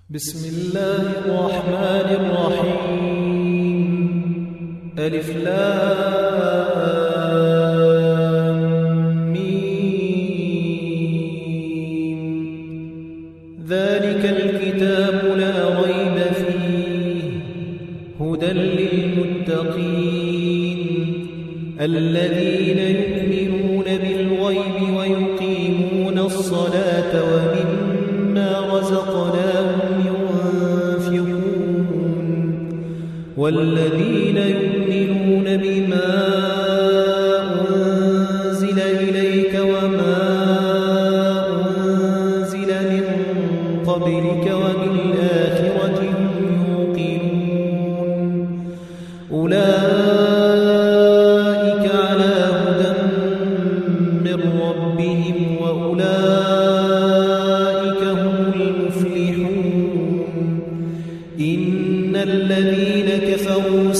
بسم الله الرحمن الرحيم. ألف لام ميم. ذلك الكتاب لا ريب فيه هدى للمتقين الذين يؤمنون بالغيب ويقيمون الصلاة ومما رزقناهم ينفقون والذين يؤمنون بما أنزل إليك وما أنزل من قبلك وبالآخرة هم يوقنون أولئك على هدى من ربهم وأولئك هم المفلحون. إن الذين كفروا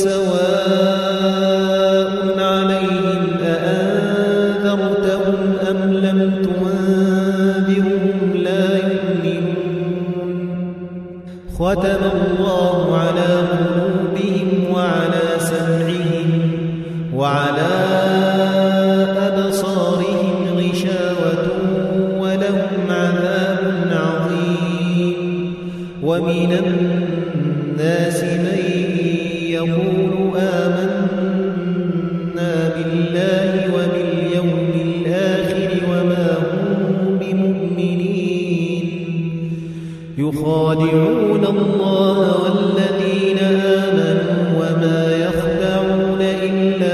سواء عليهم أأنذرتهم أم لم تنذرهم لا يؤمنون. ختم الله على قلوبهم وعلى سمعهم وعلى أبصارهم غشاوة ولهم عذاب عظيم. ومن الناس من يقول آمنا بالله وباليوم الآخر وما هم بمؤمنين يخادعون الله والذين آمنوا وما يخدعون إلا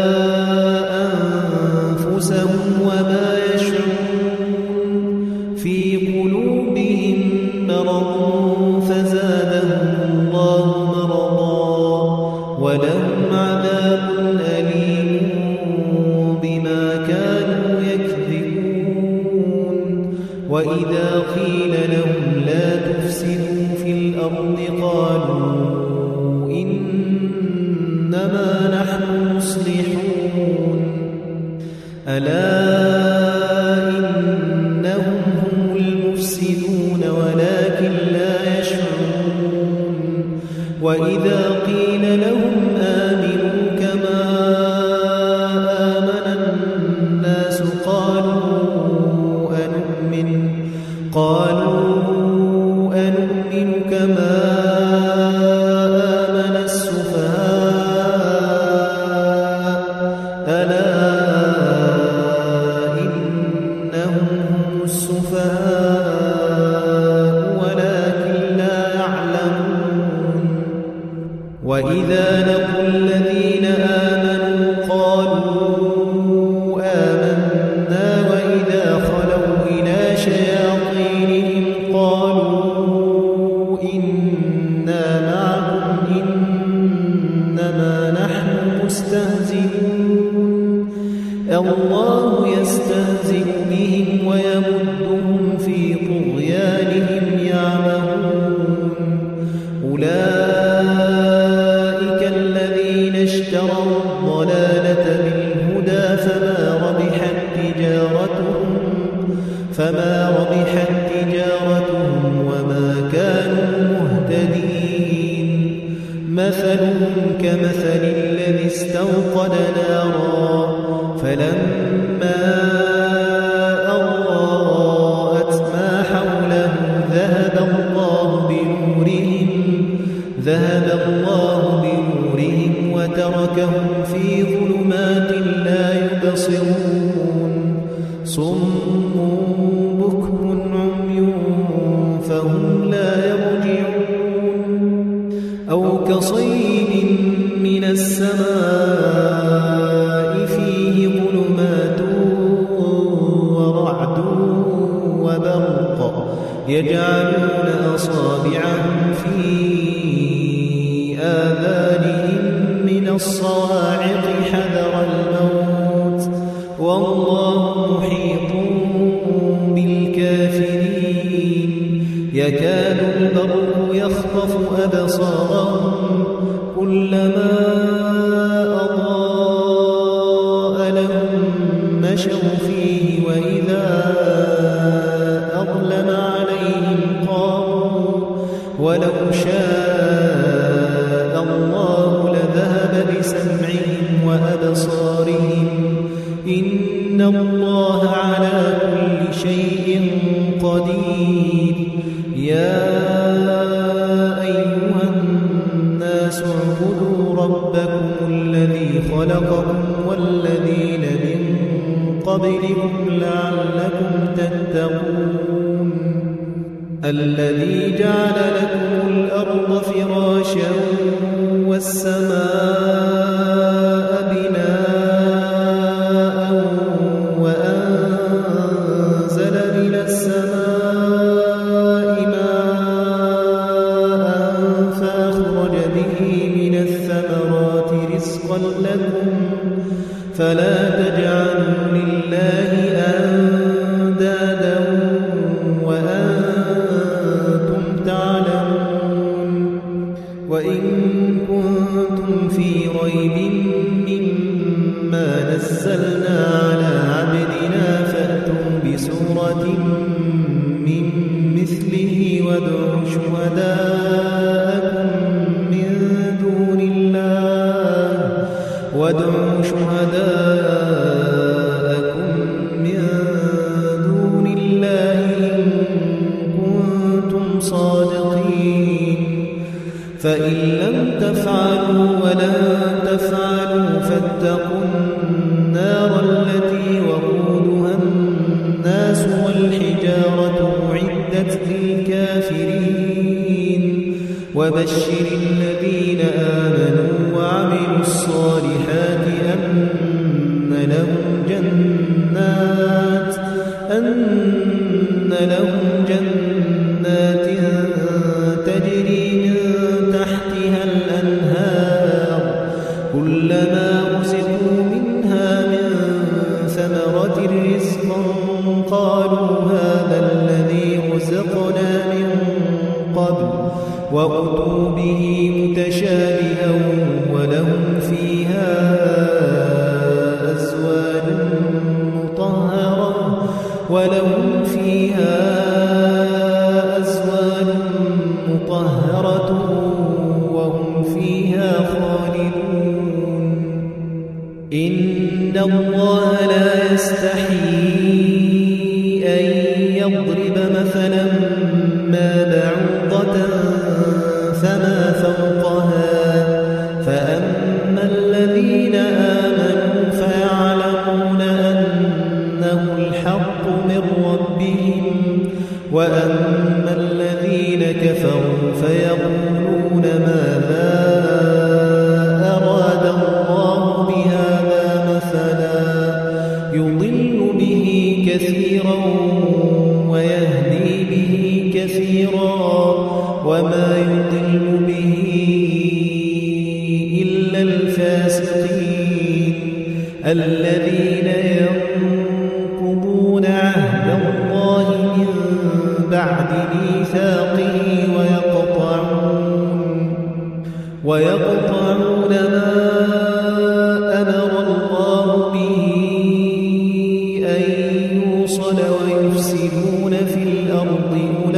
أنفسهم وما يشعرون. في قلوبهم مرض فزادهم الله مرضا ولهم عذاب أليم بما كانوا يكذبون. وإذا قيل لهم لا تفسدوا في الأرض قالوا إنما نحن مصلحون. ألا إنهم هم المفسدون ولكن لا يشعرون. وإذا قيل لهم آمنوا كما آمن الناس قالوا أنؤمن كما آمن السفهاء. ألا إنهم هم السفهاء ولكن لا يعلمون. وإذا لقوا الذين آمنوا قالوا آمنا وإذا خلوا إلى شياطينهم قالوا إنا معكم إنما نحن مستهزئون. الله يستهزئ بهم ويمدهم في طغيانهم يعمهون. أولئك الذين اشتروا الضلالة بالهدى فما ربحت تجارتهم وما كانوا مهتدين. مثلهم كمثل الذي استوقد نارا فلما أضاءت ما حوله ذهب الله بنورهم وتركهم في ظلمات لا يبصرون. صم بكم عمي فهم لا يرجعون. أو كصيب من السماء فيه ظلمات ورعد وبرق يجعلون أصابعهم في آذانهم من الصواعق حذر الموت والله محيط بالكافرين. يكاد البرق يخطف أبصارهم كلما أضاء لهم مشوا فيه وإذا أظلم عليهم ولو شاء الله لذهب بسمعهم وأبصارهم إن الله على كل شيء قدير يا أيها الناس اعبدوا ربكم الذي خلقكم والذين من قبلكم لعلكم تتقون الذي جعل لكم الأرض فراشا والسماء بناء وأنزل من السماء ماء فأخرج به من الثمرات رزقا لكم فلا تجعلوا لله أندادا وأنتم تعلمون وإن كنتم في ريب مما نزلنا على عبدنا فأتوا بسورة من مثله وادعوا شهداءكم من دون الله إن كنتم صادقين فإن لم تفعلوا ولن تفعلوا فاتقوا النار التي وقودها الناس والحجارة أعدت للكافرين وبشر الذين آمنوا وعملوا الصالحات أن لهم جنات تجري من تحتها الأنهار كلما رزقوا منها من ثمرة رزقا قالوا هذا الذي رزقنا من قبل وأتوا به متشابها ولهم فيها أزواج مطهرة وهم فيها خالدون إن الله لا يستحيي أن يضرب مثلا ما بعوضة فما فوقها فأما الذين آمنوا فيعلمون أنه الحق من ربهم وأما الذين كفروا فيقولون ماذا أراد الله بهذا مثلا يضل به كثيرا ويهدي به كثيرا وما يضل به إلا الفاسقين الذين ينقضون عهد الله من بعد ميثاقه ويقطعون ما أمر الله به أن يوصل ويفسدون في الأرض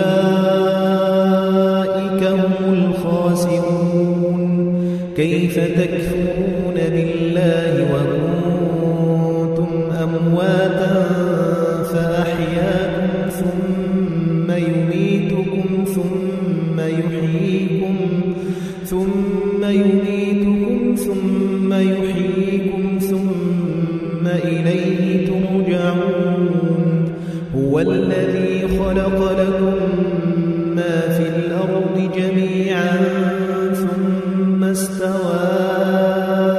أولئك هم الخاسرون كيف تكفرون بالله وكنتم أمواتا فأحياكم ثم يميتكم ثم يحييكم ثم إليه ترجعون هو الذي خلق لكم ما في الأرض جميعا ثم استوى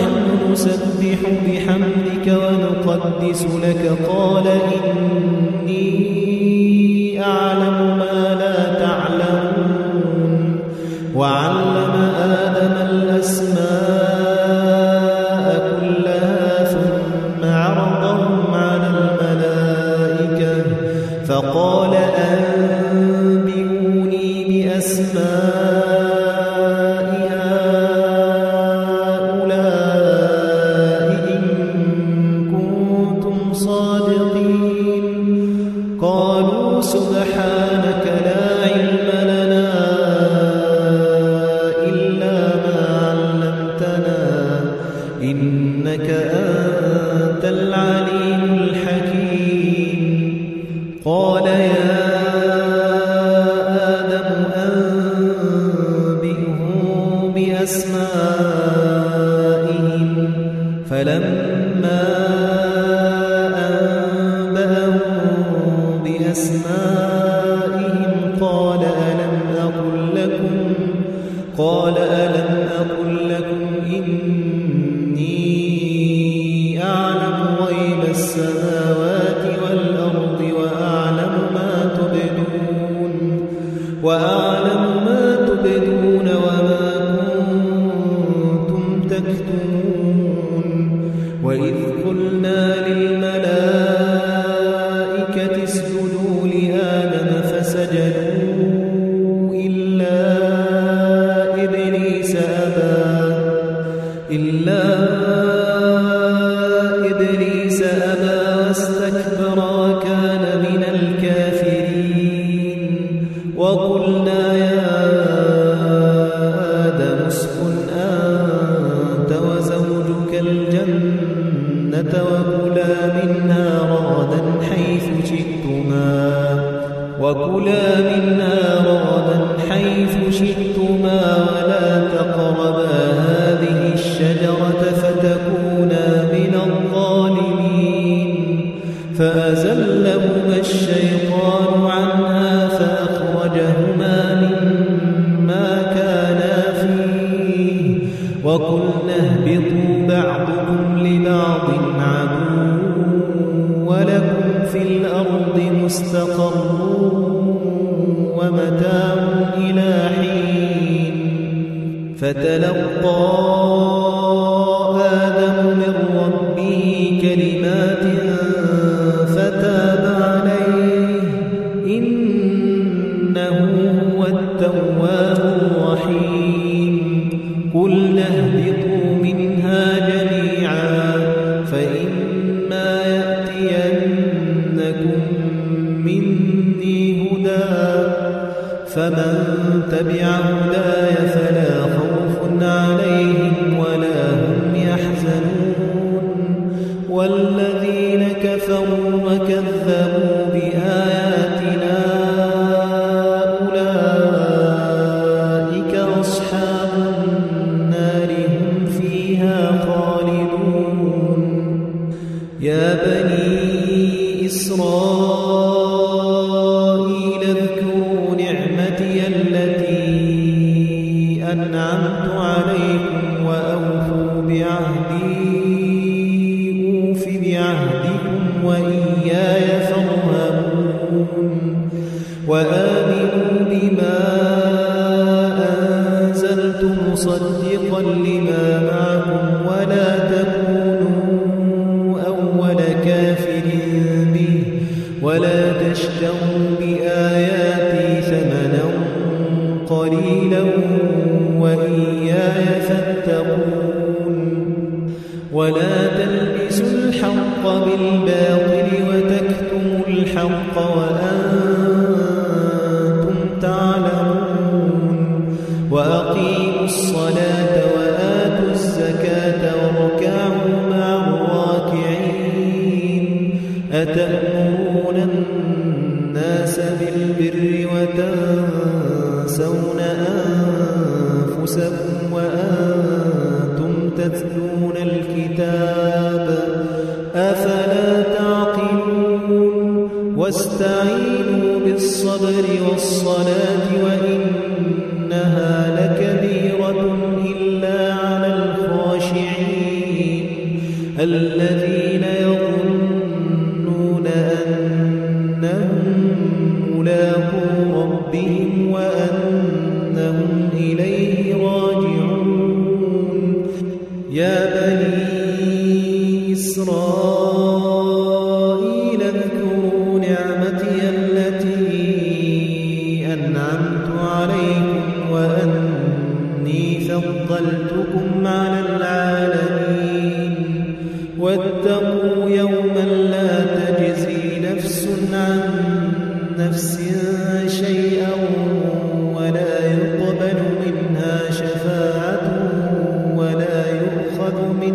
ونحن نسبح بحمدك ونقدس لك قال إني أعلم ما لا تعلمون وعلم آدم الأسماء كلها ثم عرضهم على الملائكة فقال أنبئوني بأسماء هؤلاء إن كنتم صادقين قالوا سبحانك لا علم لنا إلا ما علمتنا إنك أنت العليم الحكيم قال يا آدم أنبئهم بأسمائهم فلما أنبأهم بأسمائهم قال ألم أقل لكم إني أعلم غيب السماوات والأرض وأعلم ما تبدون وما كنتم تكتمون وإذ قلنا للملائكة اسجدوا لآدم فسجدوا إلا إبليس أبى واستكبر وكان من الكافرين وقلنا يا آدم اسكن أنت وزوجك الجنة وكلا منها رغدا حيث شئتما ولا تقربا هذه الشجرة فتكونا من الظالمين فأزلهما الشيطان عنها فأخرجهما مما كانا فيه وقلنا اهبطوا بعضكم لبعض عدو ولكم في الأرض مستقر ومتاع إلى حين فتلقى آدم من ربه كلمات فتاب عليه إنه هو التواب الرحيم قلنا اهبطوا منها جميعا فإما يأتينكم مني هدى فمن تبع هداي فلا خوف عليهم ولا هم يحزنون والذين كفروا وكذبوا بآياتنا أولئك أصحاب النار هم فيها خالدون يا بني إسرائيل اذكروا نعمتي التي أنعمت عليكم وأوفوا بعهدي أوف بعهدكم وإياي فارهبون وآمنوا بما أنزلت مصدقا لما معكم ولا تكونوا أول كافر به ولا تشتروا بآياتي ثمنا قليلا وإياي فاتقون ولا تلبسوا الحق بالباطل وتكتموا الحق وأنتم تعلمون وأقيموا الصلاة وآتوا الزكاة واركعوا مع الراكعين أتأمرون الناس بالبر وتنسون أنفسكم وأنتم تتلون الكتاب أفلا تعقلون واستعينوا بالصبر والصلاة وإنها لكبيرة إلا على الخاشعين الذين يظنون أنهم ملاقو ربهم وأنهم إليه راجعون يا بني إسرائيل اذكروا نعمتي التي أنعمت عليكم وأني فضلتكم على العالمين واتقوا يوما لا تجزي نفس عن نفس شيئا ولا يقبل منها شفاعة ولا يؤخذ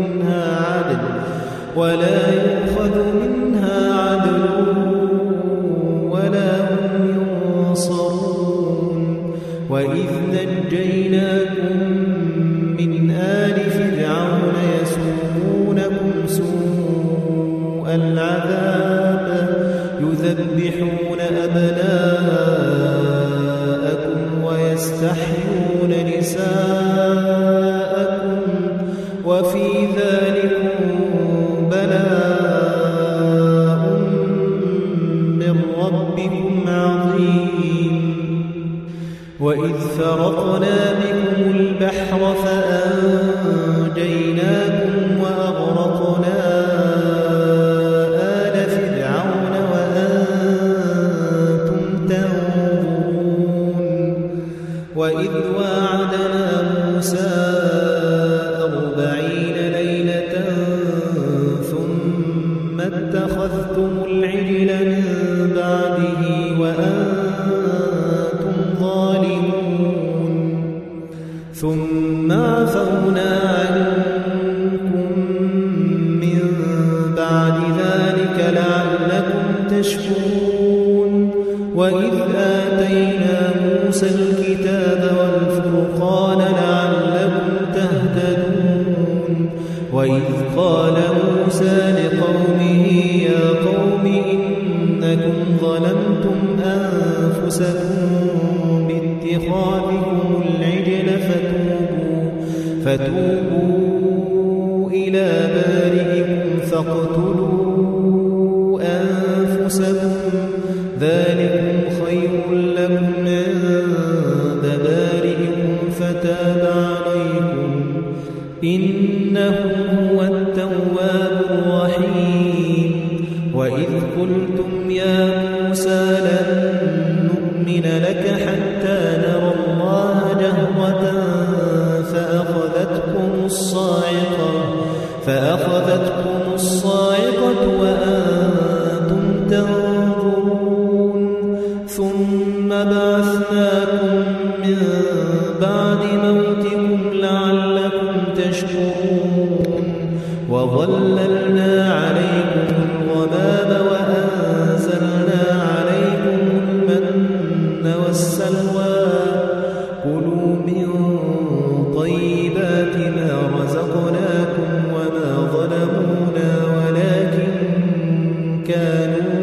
منها عدل ولا هم ينصرون وإذ نجيناكم من آل فرعون يسومونكم سوء العذاب يذبحون أبناءكم ويستحيون نساءكم وفي ذلكم بلاء من ربكم عظيم وإذ فرقنا بكم البحر فأنجيناكم وأغرقنا آل فرعون وأنتم تنظرون وإذ واعدنا موسى 40 ليلة ثم اتخذتم العجل من بعده وأنتم ظالمون ثم عفونا عنكم من بعد ذلك لعلكم تشكرون وإذ آتينا موسى الكتاب والفرقان لعلكم تهتدون وإذ قال موسى لقومه يا قوم إنكم ظلمتم أنفسكم باتخاذكم العجل فتوبوا إلى بارئكم فاقتلوا أنفسكم ذلكم خير لكم عند بارئكم فتاب عليكم إنه هو التواب الرحيم وإذ قلتم يا موسى لن نؤمن لك حتى نرى الله جهرة فأخذتكم الصاعقة وأنتم تنظرون ثم بعثناكم من بعد موتكم لعلكم تشكرون وظللنا عليكم الغمام وأنزلنا عليكم المن والسلوى كلوا من طيبات ما رزقناكم وما ظلمونا ولكن كانوا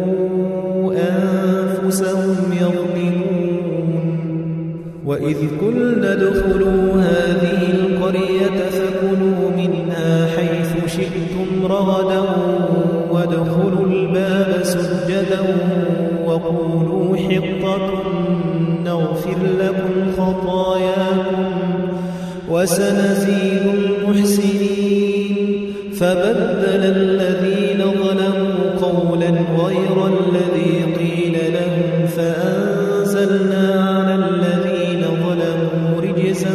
أنفسهم يظلمون وإذ قلنا ادخلوا هذه القرية فكلوا منها حيث شئتم رغدا وادخلوا الباب سجدا وقولوا حطة نغفر لكم خطاياكم وسنزيد المحسنين فبدل الذين ظلموا قولا غير الذي قيل لهم فأنزلنا على الذين ظلموا رجزا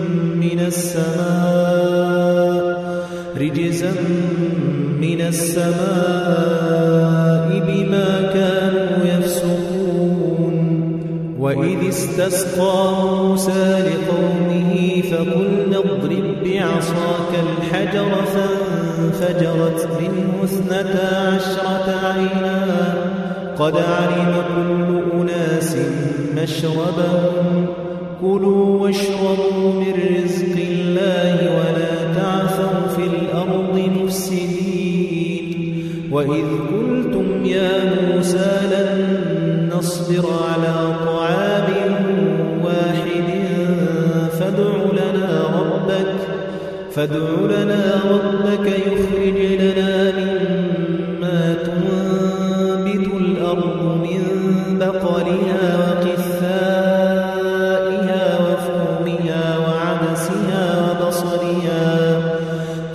من السماء بما كانوا يفسقون وإذ استسقى موسى لقومه فقلنا اضرب بعصاك الحجر فانفجرت منه 12 عينا قد علم كل أناس مشربهم كلوا واشربوا من رزق الله ولا تعثوا في الأرض مفسدين وإذ قلتم يا موسى لن نصبر على طعام واحد فادع لنا ربك يخرج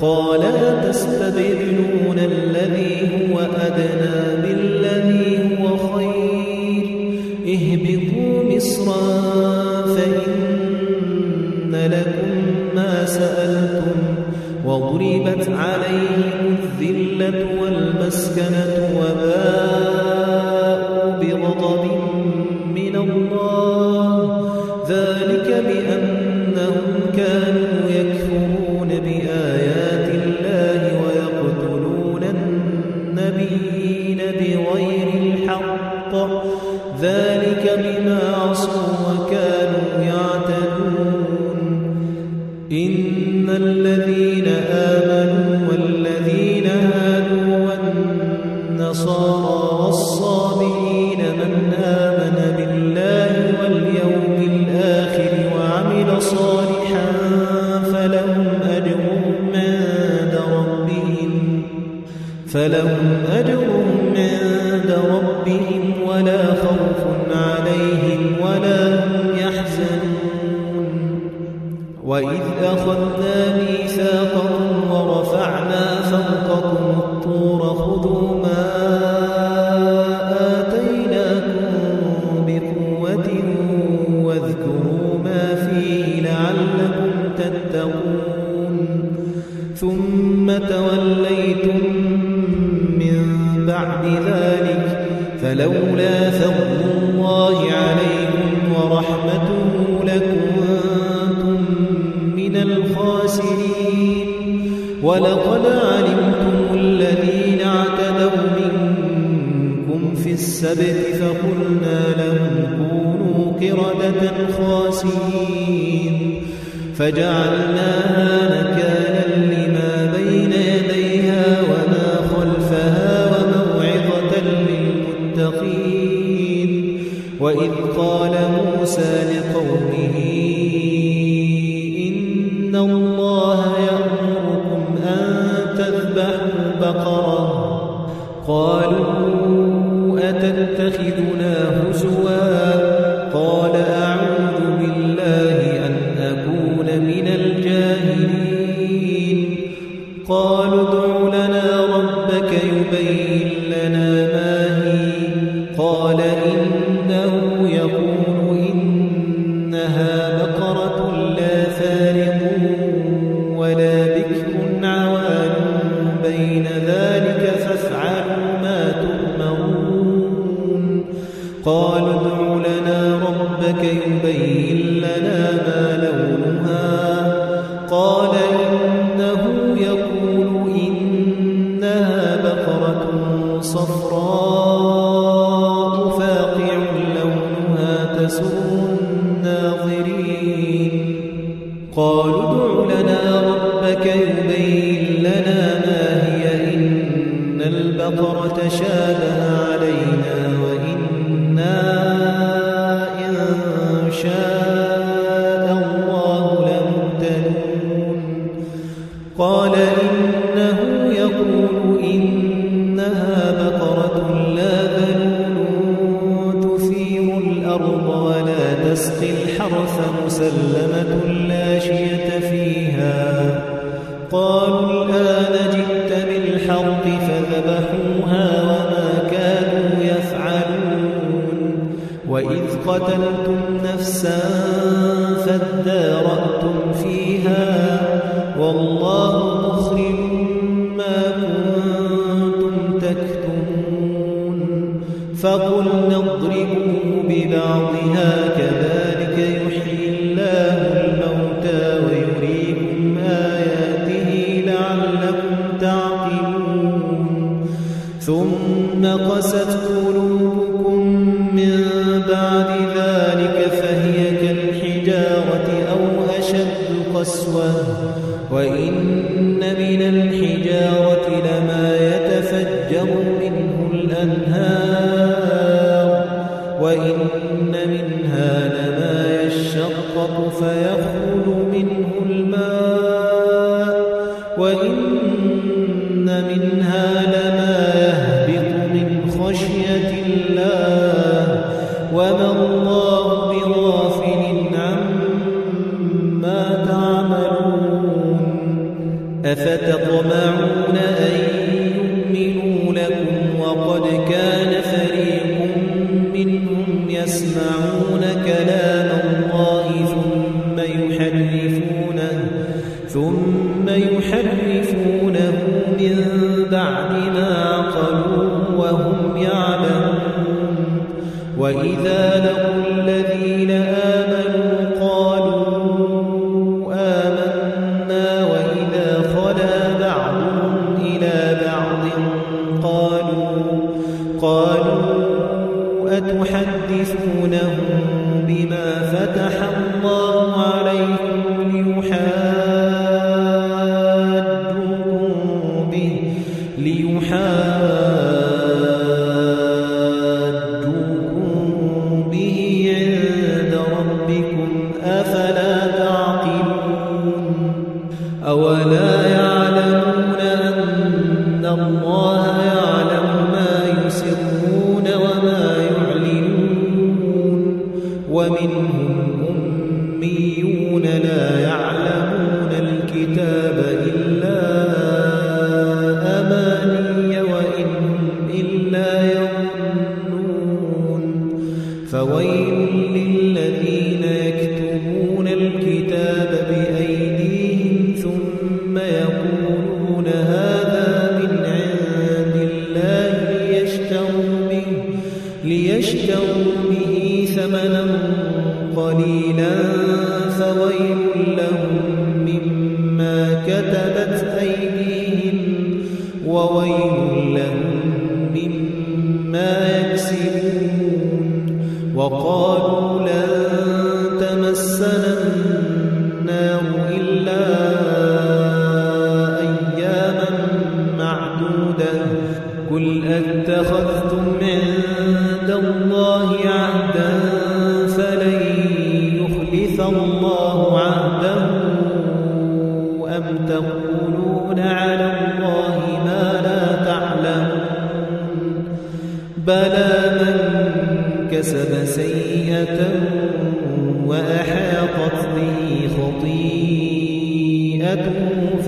قال أتستبدلون الذي هو أدنى بالذي هو خير اهبطوا مصرا فإن لكم ما سألتم وضربت عليهم الذلة والمسكنة وباءوا بغضب من الله ذلك بأنهم كانوا يكفرون بآيات الله ويقتلون النبيين بغير الحق ذلك بما عصوا وكانوا يعتدون إن الذين آمنوا والذين هادوا والنصارى والصابئين من آمن بالله واليوم الآخر وعمل صالحا فلهم أجرهم عند ربهم ولا خوف عليهم ولا هم يحزنون وإذ أخذنا ميثاقكم ورفعنا فوقكم الطور خذوا ما آتيناكم بقوة واذكروا ما فيه لعلكم تتقون ثم توليتم من بعد ذلك فلولا فضل الله عليكم ورحمته لكنتم من الخاسرين ولقد علمتم الذين اعتدوا منكم في السبت فقلنا لهم كونوا قردة خاسئين فجعلناها نكالا لما بين يديها وما خلفها وموعظة للمتقين وإذ قال موسى لقومه إن الله يأمركم أن تذبحوا بقرة قالوا أتتخذنا هزوا قال أعوذ بالله أن أكون من الجاهلين قالوا ادع لنا ربك يبين لنا ما هي قال إنه يقول إنها بقرة لا فارغ ولا بكر عوان بين ذلك فافعلوا ما تؤمرون قالوا ادع لنا ربك يبين لنا ما لونها قال إنه يقول إنها بقرة صفراء فاقع لونها تسر الناظرين قالوا ادع لنا ربك يبين لنا ما هي إن البقرة شابه علينا وإنا إن شاء الله لمهتدون قال إنه يقول إنها بقرة لا ذلول تثير الأرض ولا تسقي الحرث مسلمة لا شية فيها قالوا الآن جئت بالحق فذبحوها وما كانوا يفعلون وإذ قتلتم نفسا فادارأتم فيها والله مخرج ما كنتم تكتمون فقلنا اضربوه ببعضها كذلك يحيي الله الموتى ويريكم آياته لعلكم تعقلون ثم قست قلوبكم من بعد ذلك فهي كالحجارة أو أشد قسوة وإن من الحجارة لما يتفجر منه الأنهار وإن منها لما يشقق فيخرج منه الماء وإن منها لما يهبط من خشية الله وما الله بغافل عما تعملون أفتطمعون أن يؤمنوا لكم وقد كان فريق منهم يسمعون كلام الله ثم يحرفونه من بعد ما عقلوه وهم يعلمون وإذا لقوا الذين آمنوا قالوا آمنا وإذا خلا بعضهم إلى بعض قالوا أتحدثونهم بما فتح الله عليكم ليحاجوكم به عند ربكم أفلا تعقلون أولا يعلمون أن الله يعلم ما يسرون وما يعلنون ومنهم أميون لا يعلمون الكتاب إلا أماني وإن هم إلا يظنون فويل للذين يكتبون الكتاب بأيديهم ثم يقولون هذا من عند الله ليشتروا به ثمنا قليلا فويل لهم مما كتبت أيديهم وويل لهم مما يكسبون وقالوا لن تمسنا النار إلا أياما معدودة قل أتخذتم عند الله عهدا فلن يخلف الله عهده أم تقولون على الله ما لا تعلمون بلى من كسب سيئة وأحاطت به خطيئته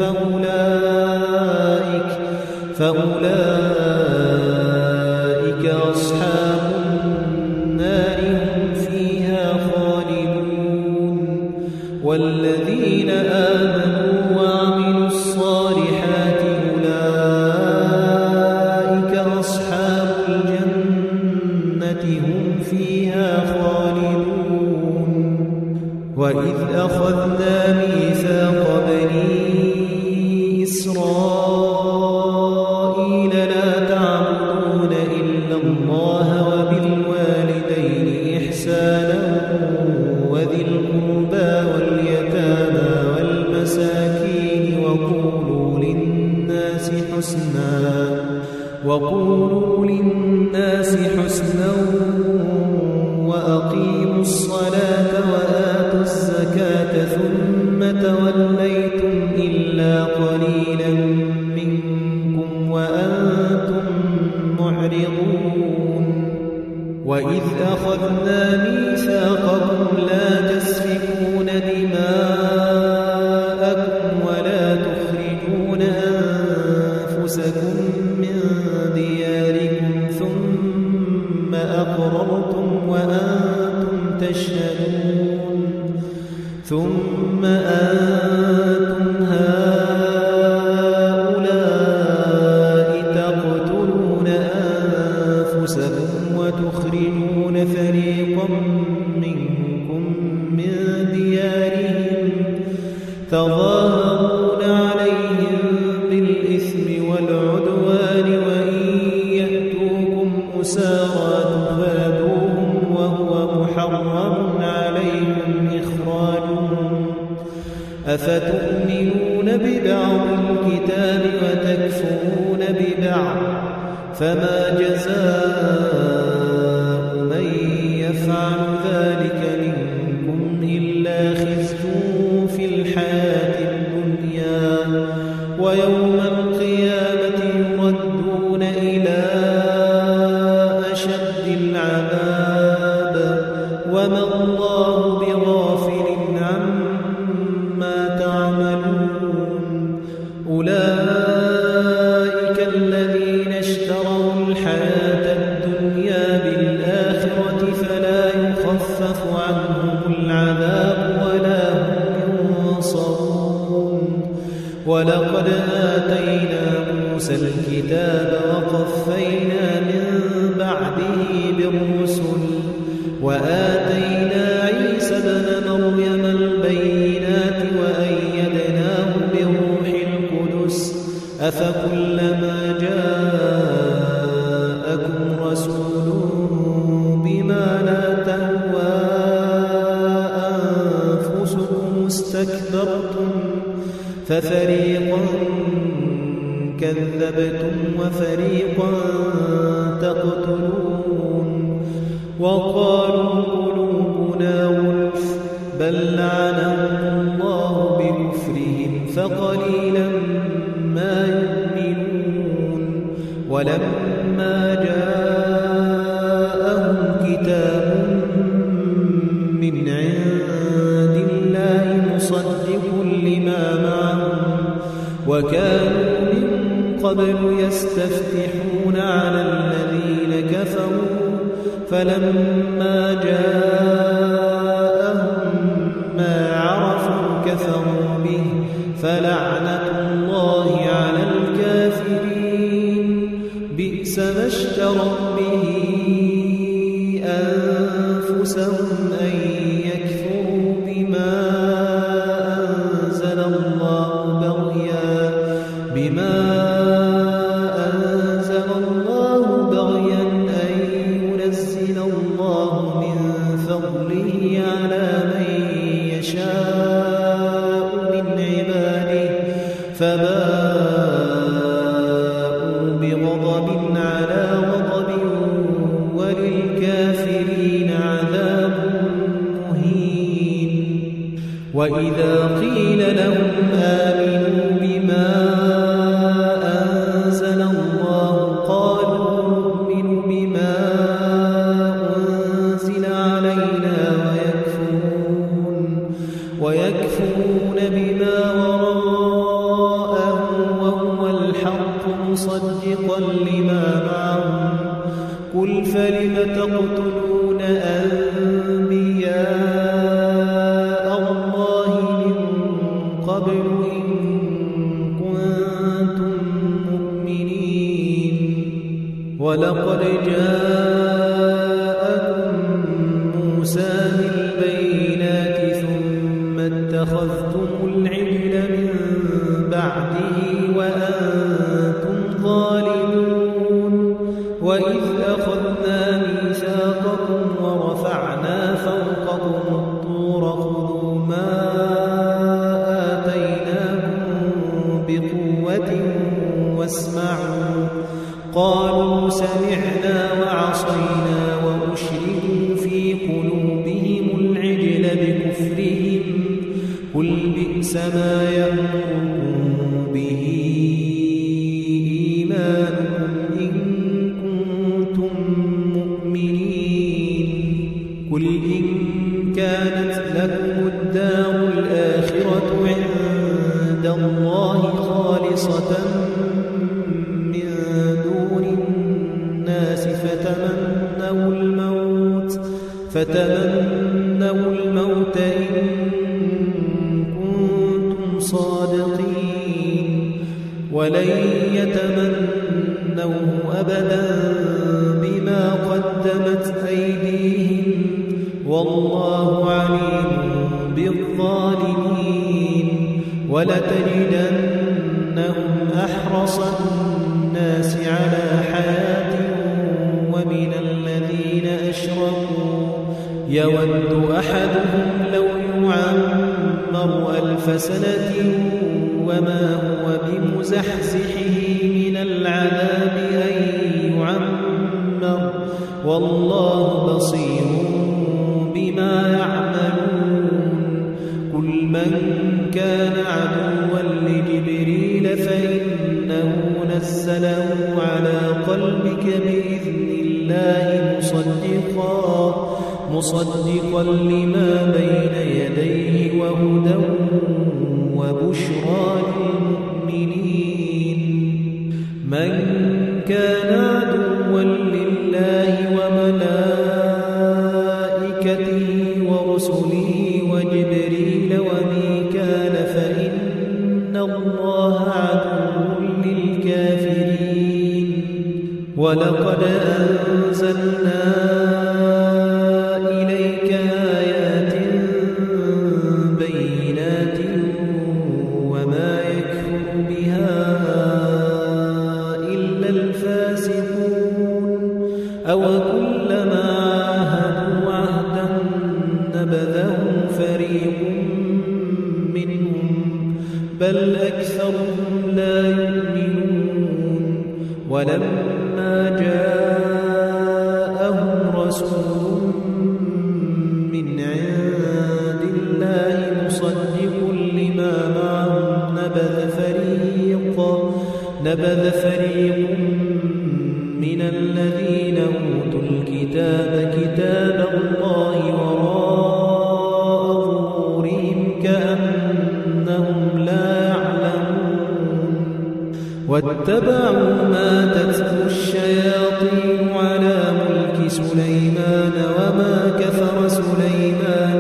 فأولئك أصحاب النار هم فيها خالدون والذين آمنوا وعملوا الصالحات أولئك أصحاب الجنة هم فيها خالدون وإذ أخذنا ميثاق بني إسرائيل لا تعبدون إلا الله وبالوالدين إحسانا وذي القربى واليتامى والمساكين وقولوا للناس حسنا وأقيموا الصلاة وآتوا الزكاة ثم توليتم إلا قليلا منكم وأنتم معرضون وإذ أخذنا ميثاقكم لا تسفكون دماءكم ولا تخرجون أنفسكم من دياركم ثم أقررتم وأنتم تشهدون ثم أنتم هؤلاء تقتلون أنفسكم وتخرجون فريقا منكم من ديارهم تظاهرون عليهم بالإثم والعدوان وإن يأتوكم أسارى تفادوهم وهو محرم عليكم إخراجهم أفتؤمنون ببعض الكتاب وتكفرون ببعض فما جزاء من يفعل ذلك منكم إلا خزي في الحياة الدنيا ويوم القيامة يردون إلى أشد العذاب وما الله بغافل عما تعملون أولئك الذين اشتروا الحياة الدنيا بالآخرة فلا يخفف عنهم العذاب ولا هم ينصرون ولقد آتينا موسى الكتاب وقفينا من بعده بالرسل وآتينا عيسى ابن مريم البينات وأيدناه بروح القدس أفكلما جاءكم رسول بما لا تهوى أنفسكم استكبرتم ففريقا كذبتم وفريقا تقتلون وقالوا قلوبنا غلف بل لعنهم الله بكفرهم فقليلا ما يؤمنون ولما جاءهم كتاب من عند الله مصدق لما معهم وكانوا من قبل يستفتحون على الذين كفروا فلما جاءهم ما عرفوا كفروا به فلعنة الله على الكافرين بئس ما اشتروا به أنفسهم أن يكفروا بما أنزل الله بغيا أن ينزل الله من فضله على من يشاء من عباده فباءوا بغضب على غضب وللكافرين عذاب مهين وإذا قيل لهم آمنوا بما أنزل الله قالوا نؤمن بما أنزل علينا ويكفرون بما وراءه وهو الحق مصدقا لما معهم قل فلم تقتلون أنبياء الله من قبل إن كنتم مؤمنين ولقد جاءكم موسى بالبينات ثم اتخذتم العجل من بعده وأنتم ظالمون وإذ أخذنا ميثاقكم ورفعنا فوقكم الطور خذوا ما آتيناكم بقوة واسمعوا قالوا سمعنا وعصينا وأشركوا في قلوبهم العجل بكفرهم قل بئس ما يأمركم به إيمانكم إن كنتم مؤمنين قل إن كانت لكم الدار الآخرة عند الله خالصة من دون الناس فتمنوا الموت إن كنتم صادقين ولن يتمنوه أبدا بما قدمت أيديهم والله عليم بالظالمين ولتجدنهم أحرص الناس على حياة ومن الذين أشركوا يود أحدهم لو يعمر 1000 سنة وما هو بمزحزحه من العذاب أن يعمر والله بصير بما يعملون قل من كان عدوا لجبريل فإنه نزله على قلبك بإذن الله مصدقا لما بين يديه وهدى وبشرى للمؤمنين من كان عدوا لله وملائكته ورسله وجبريل وميكال فإن الله عدو للكافرين ولقد أنزلنا إليك آيات بينات وما يكفر بها إلا الفاسقون أوكلما عاهدوا عهدا نبذه فريق منهم بل أكثرهم لا يؤمنون ولما جاءهم رسول من عند الله مصدق لما معهم نبذ فريق من الذين أوتوا الكتاب كتاب الله وراء ظهورهم كأنهم لا يعلمون واتبعوا ما تتلو الشياطين على ملك سليمان وما كفر سليمان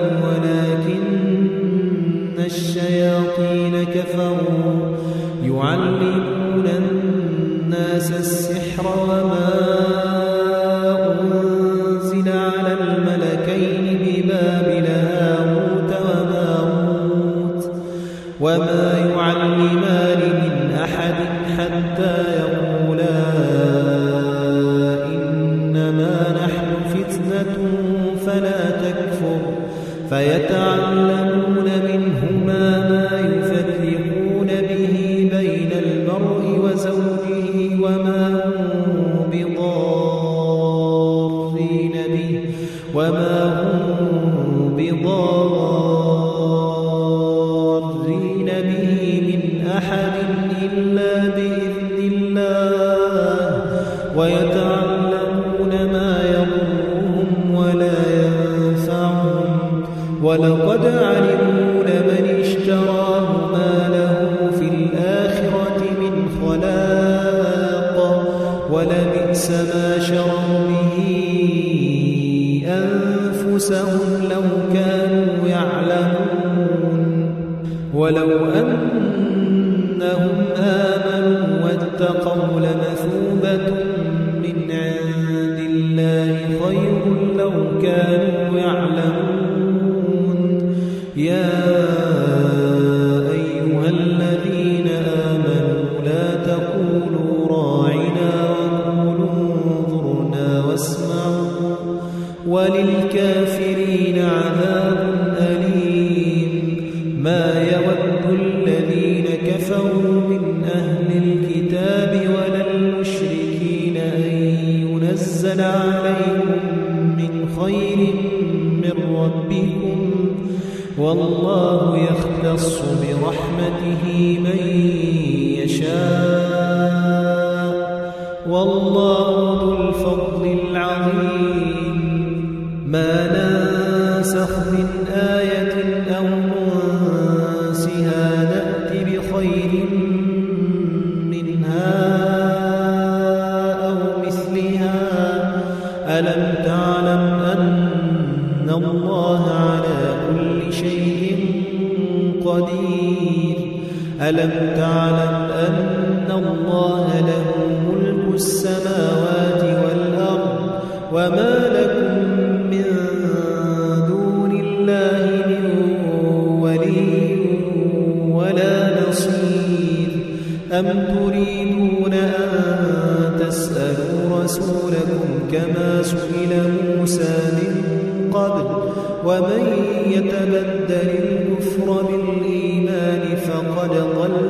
ولكن الشياطين كفروا يعلمون الناس السحر وما أنزل على الملكين ببابل هاروت وماروت وما يعلمان من أحد حتى يقولا إنما نحن فتنة فلا تكفر فيتعلمون منهما ما يفرقون به بين المرء وزوجه وما هم بضارين به من أحد إلا بإذن الله ويتعلمون ما يضرهم ولا ينفعهم ولقد علموا لمن اشتراه ما له في الآخرة من خلاق ولبئس ما شروا به أنفسهم لو كانوا يعلمون ولو أنهم آمنوا واتقوا لمثوبة من عند الله خير لو كانوا يعلمون يا أيها الذين آمنوا لا تقولوا راعنا وقولوا انظرنا واسمعوا وللكافرين عذاب أليم ما يود الذين كفروا من أهل الكتاب ولا المشركين أن ينزل عليكم من خير من ربكم والله يختص برحمته من يشاء والله ذو الفضل العظيم ما ننسخ من آية أو ننسها نأت بخير منها أو مثلها ألم تعلم أن الله على كل شيء قدير ألم تعلم أن الله له ملك السماوات والأرض وما لكم من دون الله من ولي ولا نصير أم تريدون أن تسألوا رسولكم كما سئل موسى من قبل ومن يتبدل الكفر بالإيمان فقد ضل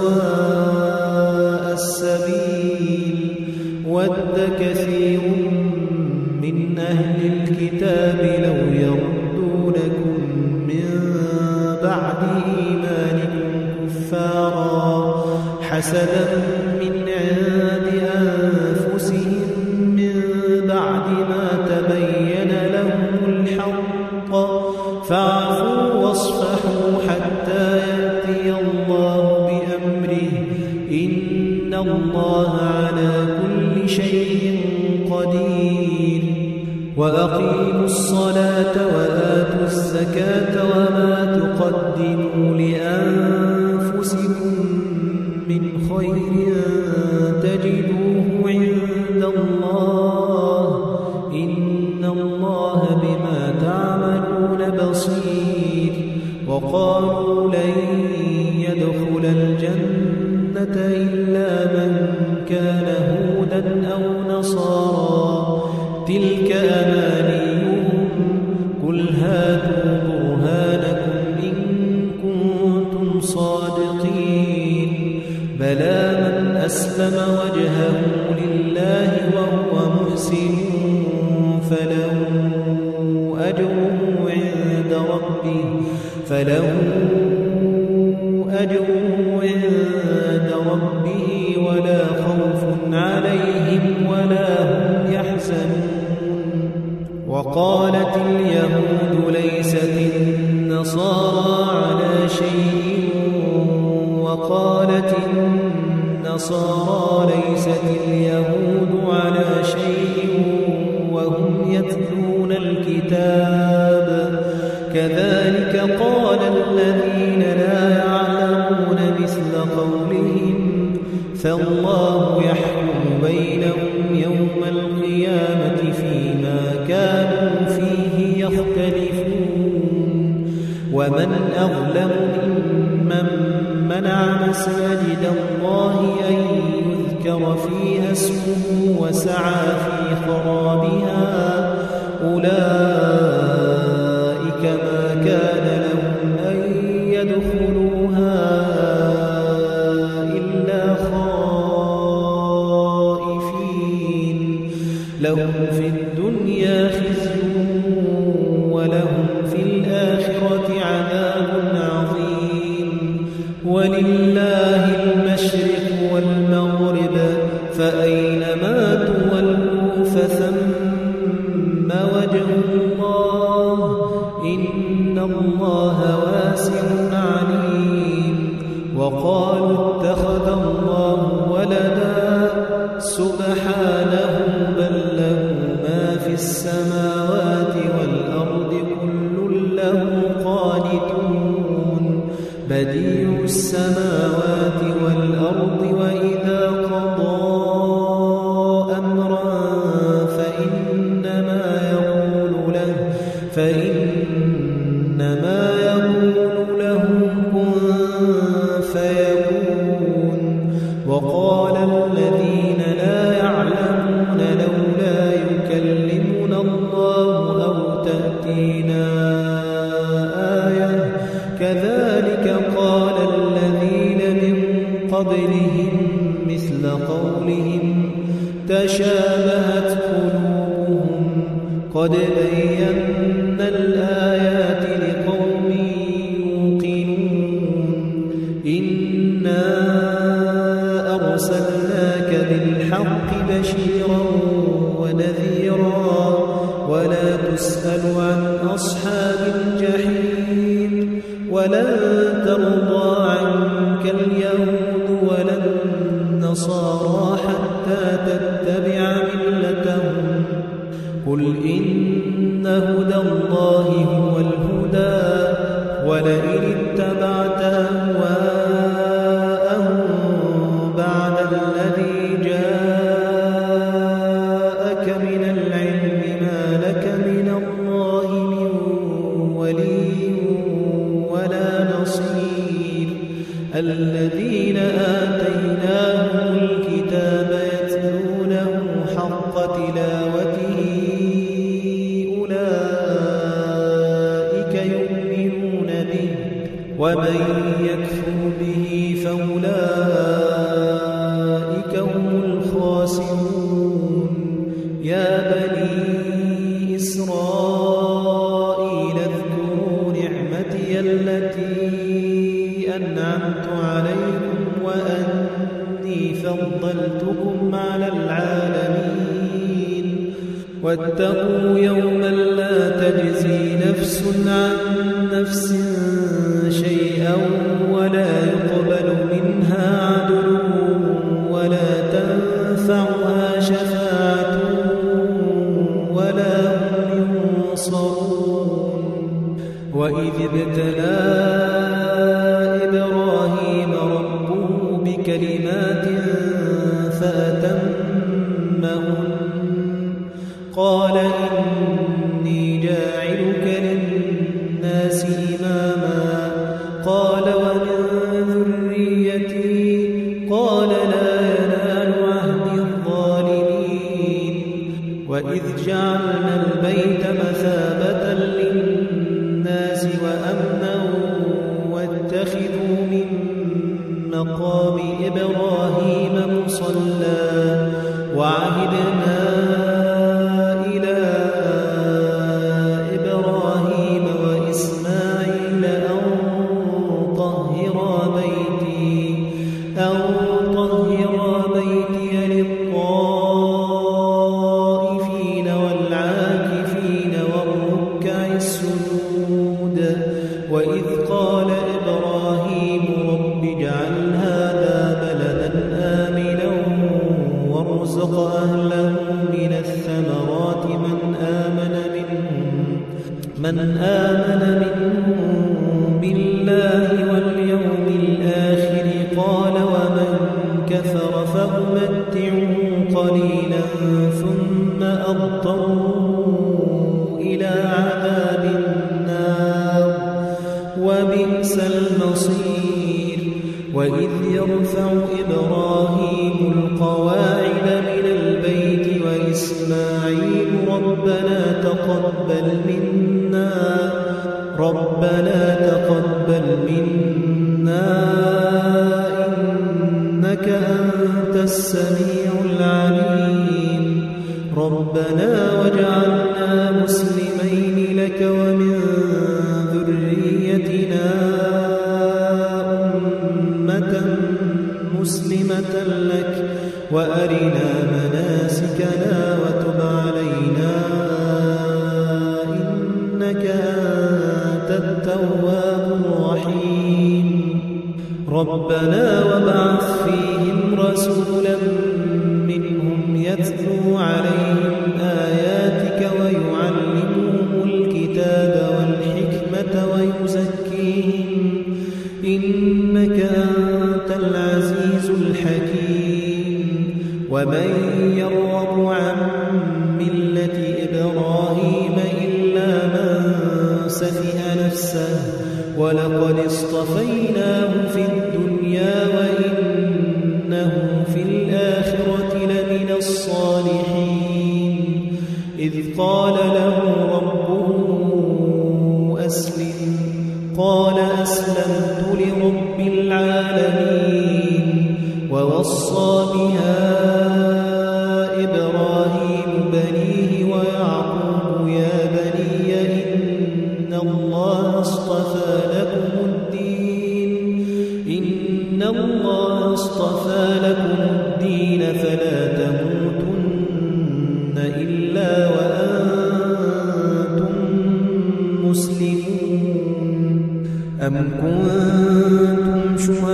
سواء السبيل ود كثير من أهل الكتاب لو يردونكم من بعد إيمانكم كفارا حسدا من عند أنفسهم من بعد ما تبين لهم الحق فاعفوا واصفحوا حتى يأتي الله بأمره إن إن الله على كل شيء قدير وأقيموا الصلاة وآتوا الزكاة وما تقدموا لأنفسكم من خير تجدوه عند الله إن الله بما تعملون بصير وقالوا لن يدخل الجنة إلا من كان هودا أو نصارى تلك أمانيهم قل هاتوا برهانكم إن كنتم صادقين بلى من أسلم وجهه لله وهو محسن فله أجره عند ربه ولا خوف عليهم ولا هم يحزنون وقالت اليهود ليست النصارى على شيء وقالت النصارى ليست اليهود على شيء وهم يتلون الكتاب كذلك قال الذين لا يعلمون مثل قولهم فالله يحكم بينهم يوم القيامة فيما كانوا فيه يختلفون ومن أظلم ممن منع مساجد الله أن يذكر فيها اسمه وسعى في خرابها أولئك ما كان لهم أن يدخلوها إلا خائفين لهم في الدنيا خزي ولهم في الآخرة عذاب عظيم ولله المشرق والمغرب فأينما تولوا فثم وجه الله إن الله واسع عليم وقالوا اتخذ الله ولدا سبحانه بل له ما في السماوات والأرض كل له قانتون بديع السماوات والأرض وإذا قضى أمرا فإنما يقول له كن فيكون وقال الذين لا يعلمون لولا يكلمنا الله أو تأتينا آية كذلك قال الذين من قبلهم مثل قولهم تشابهت قلوبهم قد بينا الآيات لقوم يوقنون إنا أرسلناك بالحق بشيرا ونذيرا ولا تسأل عن أصحاب الجحيم ولن ترضى عنك اليهود ولا النصارى حتى تتبع ملتهم قل إن هدى الله هو الهدى ولئن اتبعت أهواءهم بعد الذي جاءك من العلم ما لك من الله من ولي ولا نصير الذين آتيناهم الكتاب يتلونه حق تلاوته أولئك يؤمنون به ومن يكفر به فأولئك هم الخاسرون يا بني إسرائيل اذكروا نعمتي التي أنعمت عليكم وأني فضلتكم على العالمين واتقوا يوما لا تجزي نفس عن نفس شيئا ولا يقبل منها عدل وإذ جعلنا البيت مثابة للناس وأمنا واتخذوا من مقام إبراهيم مصلى وعهدنا إلى إبراهيم وإسماعيل أن طهرا بيتي للطائفين والعاكفين والركع السجود وإذ قال إبراهيم رب اجعل هذا بلدا آمنا وارزق أهله من الثمرات من آمن منهم بالله واليوم الآخر قال ومن كفر فأمتعه قليلا ثم أضطره إلى عذاب النار وبئس المصير وإذ يرفع إبراهيم القواعد من البيت وإسماعيل ربنا تقبل منا إنك أنت السميع العليم ربنا واجعلنا مسلمين لك ومن ذريتنا أمة مسلمة لك وأرنا مناسكنا وتب علينا إنك أنت التواب الرحيم ربنا وابعث فيهم رسولا منهم يتلو عليهم آياتك ويعلمهم الكتاب والحكمة ويزكيهم إنك أنت العزيز الحكيم ومن يرغب عن ملة إبراهيم إلا من سفه نفسه ولقد اصطفيناه في الدنيا وإنه في الآخرة لمن الصالحين إذ قال له ربه أسلم قال أسلمت لرب العالمين ووصى بها إبراهيم بنيه ويعقوب يا بني إن الله اصطفى لكم الدين فلا تموتن إلا وأنتم مسلمون أم كنتم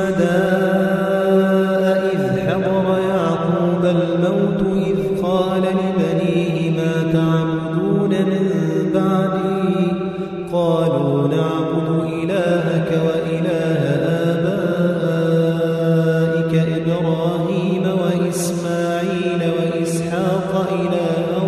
شهداء إذ حضر يعقوب الموت إذ قال لبنيه ما تعبدون من بعدي قالوا نعبد إلهك وإله آبائك إبراهيم وإسماعيل وإسحاق إلها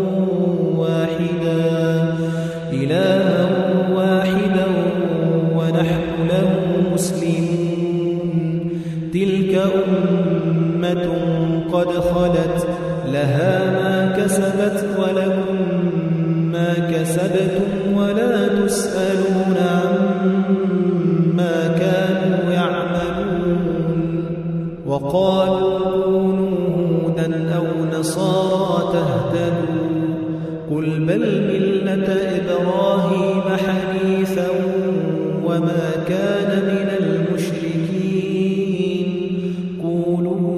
واحدا ونحن له مسلمون تلك أمة قد خلت لها ما كسبت ولكم ما كسبتم ولا تسألون عما كانوا يعملون وقالوا كونوا هودا أو نصارى تهتدوا قل بل ملة إبراهيم حنيفا وما كان من المشركين قولوا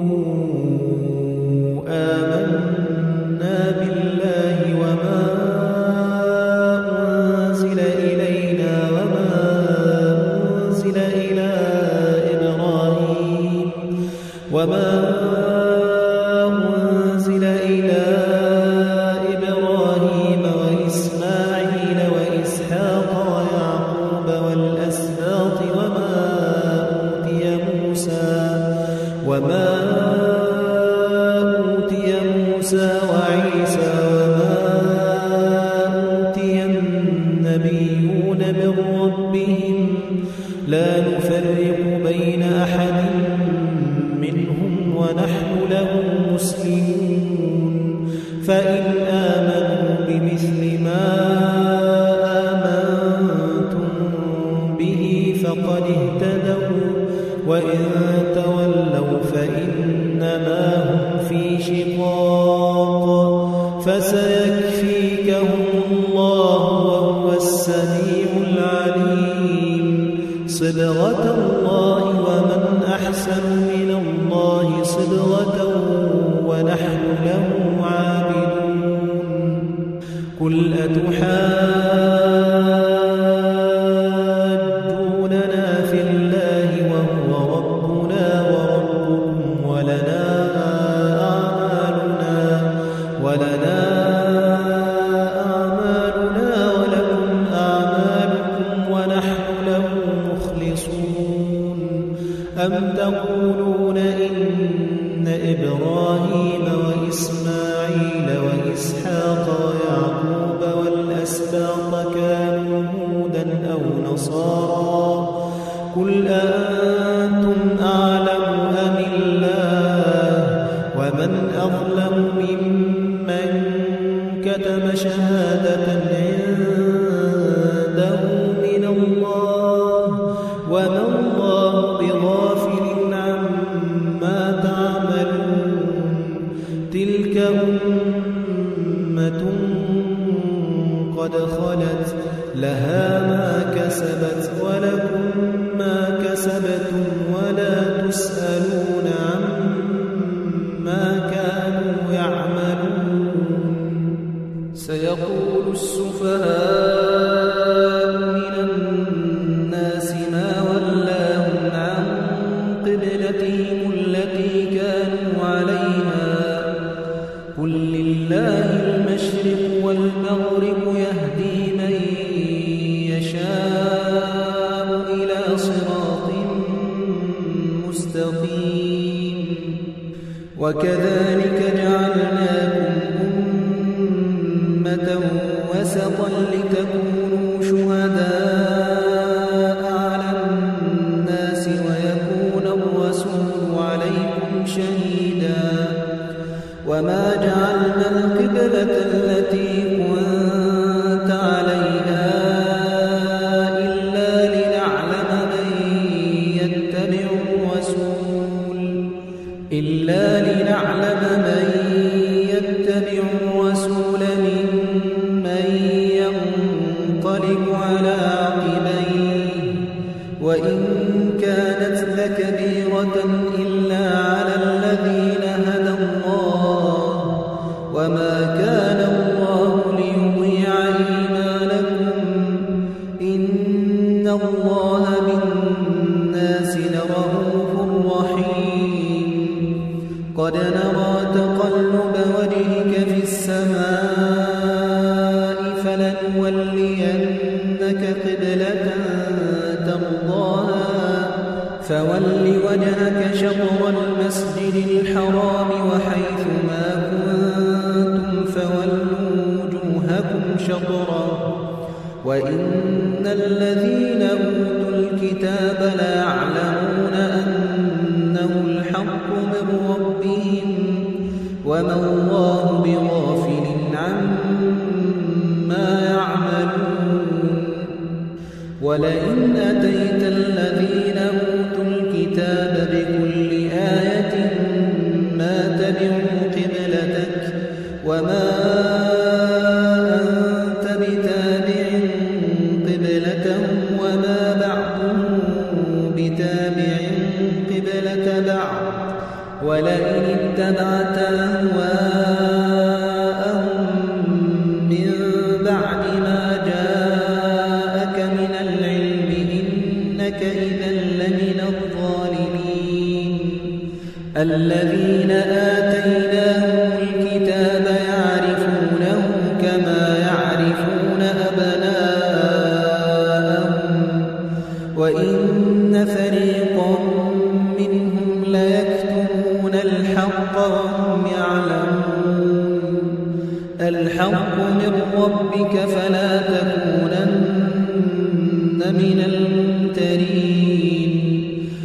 آمنا بالله وما أنزل إلينا وما أنزل إلى إبراهيم وإسماعيل وإسحاق ويعقوب والأسباط وما أوتي موسى وعيسى وما أوتي النبيون من ربهم لا نفرق بين أحد منهم ونحن له مسلمون فإن آمنوا ما آمنتم به فقد اهتدوا وإن تولوا فإنما هم في شقاق فسيكفيكهم الله وهو السميع العليم صبغة الله ومن أحسن من الله صبغة ونحن له عابدون قل أتحاجوننا في الله وهو ربنا وربكم ولنا أعمالنا ولكم أعمالكم ونحن له مخلصون أم تقولون إن إبراهيم وإسماعيل وإسحاق ويعقوب والأسباط كانوا هودا أو نصارى قل أأنتم أعلم أم الله ومن أظلم ممن كتم شهادة عنده من الله وما الله بغافل عما تعملون تلك أمة قد خلت لها ما كسبت ولكم ما كسبتم ولا تسألون عما كانوا يعملون سيقول السفهاء من الناس ما ولاهم عن قبلتهم التي كانوا عليها قل لله المشرق والمغرب يهدي من يشاء إلى صراط مستقيم وكذلك جعلناكم أمة وسطا لتكونوا شهداء على الناس ويكون الرسول عليكم شهيدا وما جعلنا القبلة التي كنت عليها إلا لنعلم من يتبع الرسول ممن ينقلب على عقبيه وإن كانت لكبيرة إلا على الذين هدى الله وما كان الله ليضيع إيمانكم إن الله بالناس لرءوف رحيم قد نرى تقلب وجهك في السماء فلنولينك قبلة ترضاها فول وجهك شطر المسجد الحرام وحيث ما كنتم فولوا وجوهكم شطره وإن الذين أوتوا الكتاب ليعلمون أنه الحق من ربهم وما الله بغافل عما يعملون ولئن أتيت الذين أوتوا الكتاب بكل آية ما تبعوا قبلتك وما أنت بتابع قبلتهم وما بعضهم بتابع قبلة بعض ولئن اتبعت أهواءهم من بعد ما جاءك من العلم إنك إذا لمن الظالمين الذين آتيناهم الكتاب يعرفونه كما يعرفون أبناءهم وإن فريقا منهم ليكتمون الحق وهم يعلمون الحق من ربك فلا تكونن من الممترين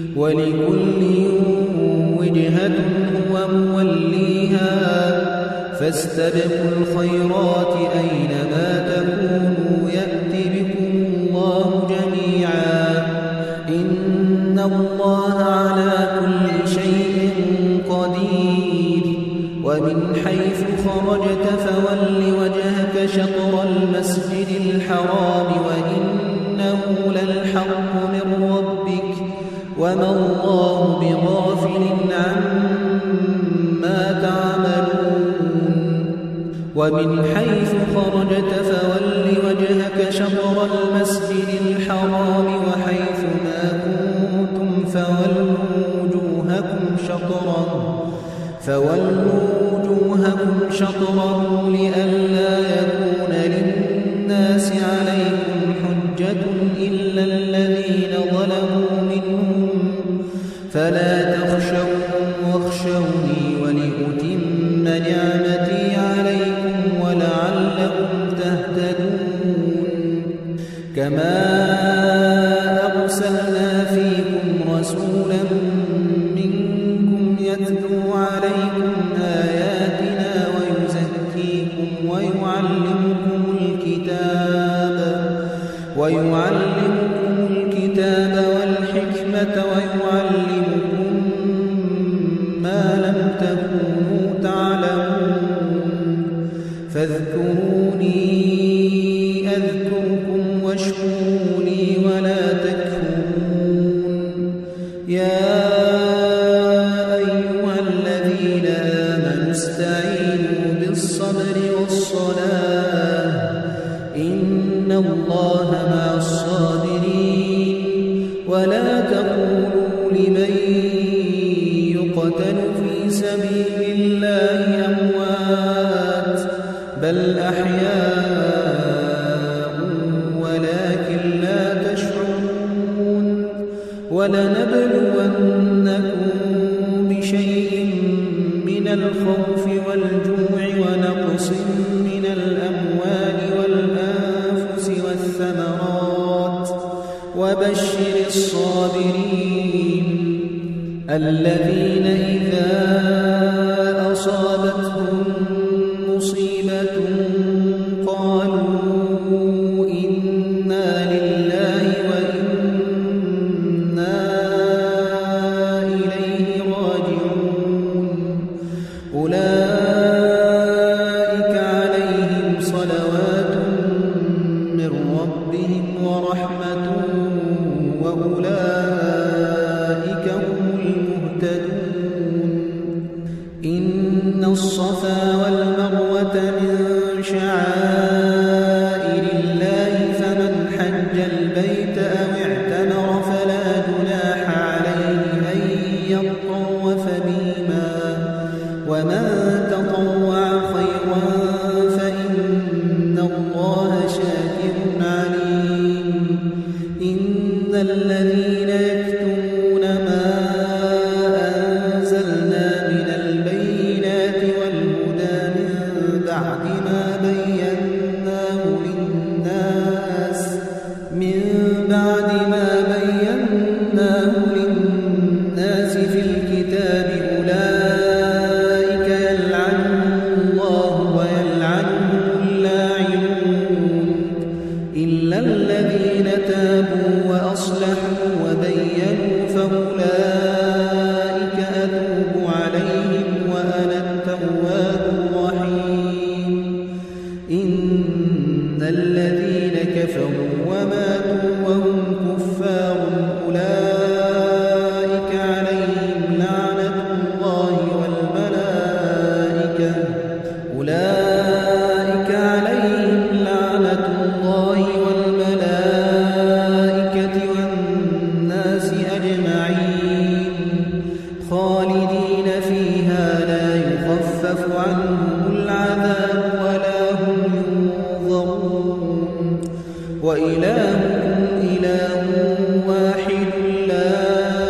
ولكل وجهة هو موليها فاستبقوا الخيرات أينما تكونوا يأت بكم الله جميعا إن الله على كل شيء قدير ومن حيث خرجت فول وجهك شطر المسجد الحرام وإنه للحق من ربك وما الله بغافل عما تعملون ومن حيث خرجت فول وجهك شطر المسجد الحرام وحيث ما كنتم فولوا وجوهكم شطره لئلا يكون للناس عليكم حجة إلا الذين ظلموا منهم فلا تخشوهم واخشوني ولأتم نعمتي عليكم ولعلكم تهتدون كما أرسلنا فيكم رسولا منكم يتلو عليكم آياتنا ويزكيكم ويعلمكم الكتاب والحكمة ويعلمكم ما لم تكونوا تعلمون فاذكروني أذكركم واشكروا لي ولا تكفرون يا أيها الذين آمنوا استعينوا بالصبر والصلاة إن الله مع الصابرين ولا تقولوا لمن يقتل في سبيل الله أموات بل أحياء ولكن لا تشعرون ولنبلونكم بشيء من الخوف والجوع ونقص من الأموال والأنفس والثمرات وبشر الصابرين الذين إذا أصابتهم مصيبة قالوا إنا لله وإنا إليه راجعون أولئك عليهم صلوات من ربهم ورحمة وأولئك هم المهتدون إن الصفا والمروة من شعائر الله فمن حج البيت أو اعتمر فلا جناح عليه أن يطوف بهما ومن تطوع خيرا فإن الله شاكر عليم إن الذين يكتمون ما أنزلنا من البينات والهدى من بعد ما بيناه للناس في الكتاب أولئك يلعنهم الله ويلعنهم اللاعنون إلا الذين تابوا وأصلحوا وبينوا فأولئك أتوب عليهم وأنا التواب الرحيم إن الذين كفروا وماتوا وهم كفار أولئك عليهم لعنة الله والملائكة والناس أجمعين خالدين فيها لا يخفف عنهم العذاب ولا هم ينظرون وإلهكم إله واحد لا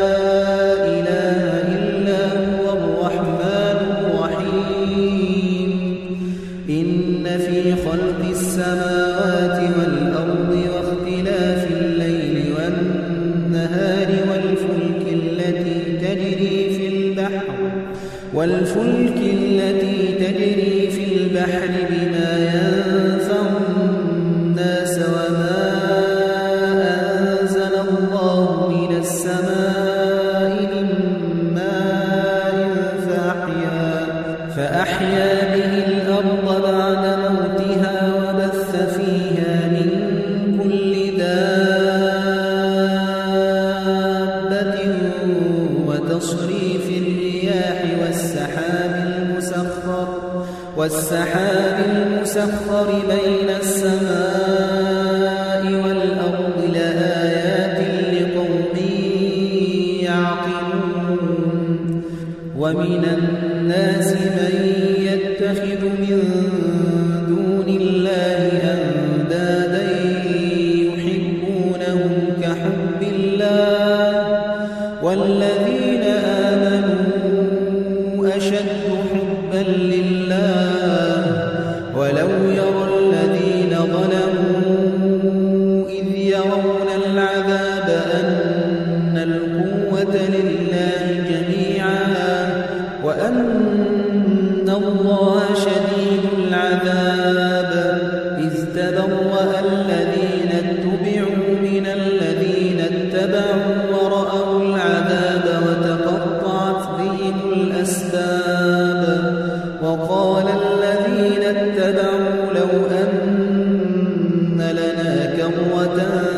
إله إلا هو الرحمن الرحيم إن في خلق السماوات والأرض واختلاف الليل والنهار والفلك التي تجري في البحر بما ينفع الناس وما أنزل الله من السماء من ماء فأحيا به الأرض بعد موتها وبث فيها من كل دابة وتصريف الرياح والسحاب المسخر بين السماء والأرض لآيات لقوم يعقلون ومن الناس من يتخذ من دون الله أندادا يحبونهم كحب الله والذين آمنوا أشد حبا لله ولو يرى الذين ظلموا إذ يرون العذاب أن القوة لله جميعا وأن الله شديد العذاب إذ تبرأ الذين اتبعوا من الذين اتبعوا ورأوا العذاب وتقطعت بهم الأسباب وقال الذين اتبعوا لو أن لنا كرة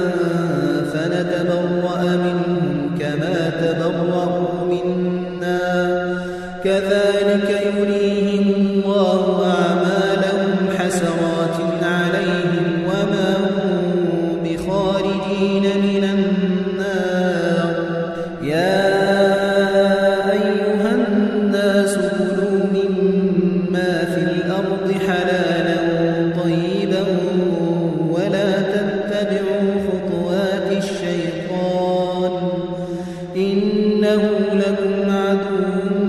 فنتبرأ منهم كما تبرأوا منا كذلك يريهم الله أعمالهم حسرات عليهم وما هم بخارجين من النار يا أيها الناس كلوا مما في الأرض حلالا طيبا ولا تتبعوا خطوات الشيطان إنه لكم عدو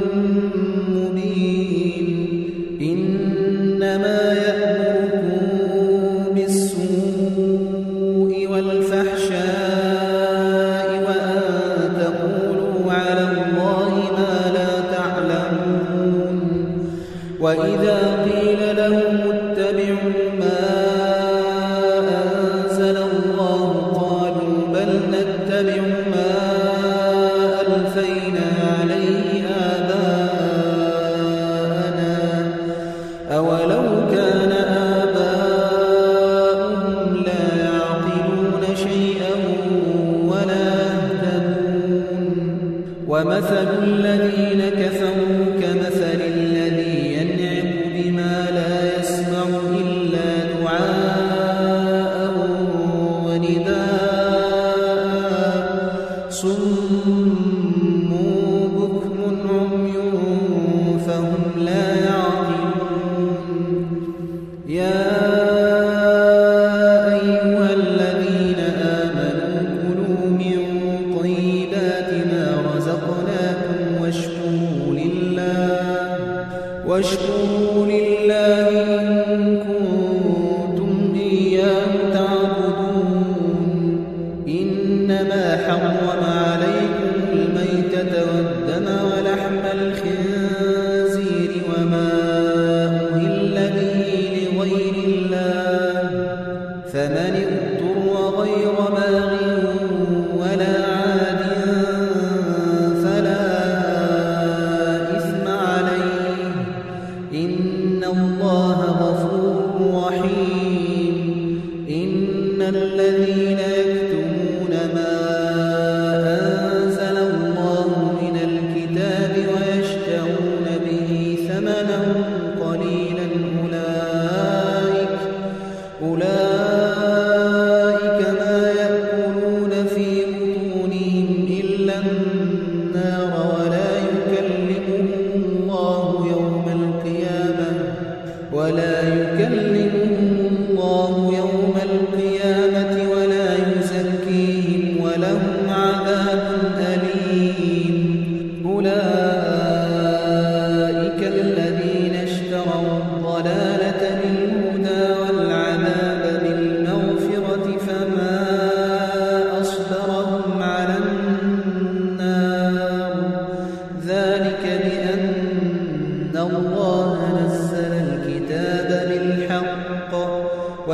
مبين إنما يأمركم بالسوء والفحشاء وأن تقولوا على الله ما لا تعلمون وإذا قيل لهم اتبعوا ما أنزل الله قالوا بل نتبع ما ألفينا عليه آباءنا أولو كان آباؤهم لا يعقلون شيئا ولا يهتدون ومثل الذين كفروا كمثل الذي ينعق بما لا يسمع إلا دعاء ونداء صم بكم عمي فهم لا يعقلون يا أيها الذين آمنوا كلوا من طيبات ما رزقناكم واشكروا لله إن كنتم إياه تعبدون إنما حرم عليكم الميتة والدم ولحم الخنزير وما أهل به لغير الله فمن اضطر غير باغ ولا عاد فلا إثم عليه إن الله غفور رحيم إن الذين يكتمون ما أنزل الله من الكتاب ويشترون به ثمنا قليلا أولئك ما يأكلون في بطونهم إلا النار ولا يكلمهم الله يوم القيامة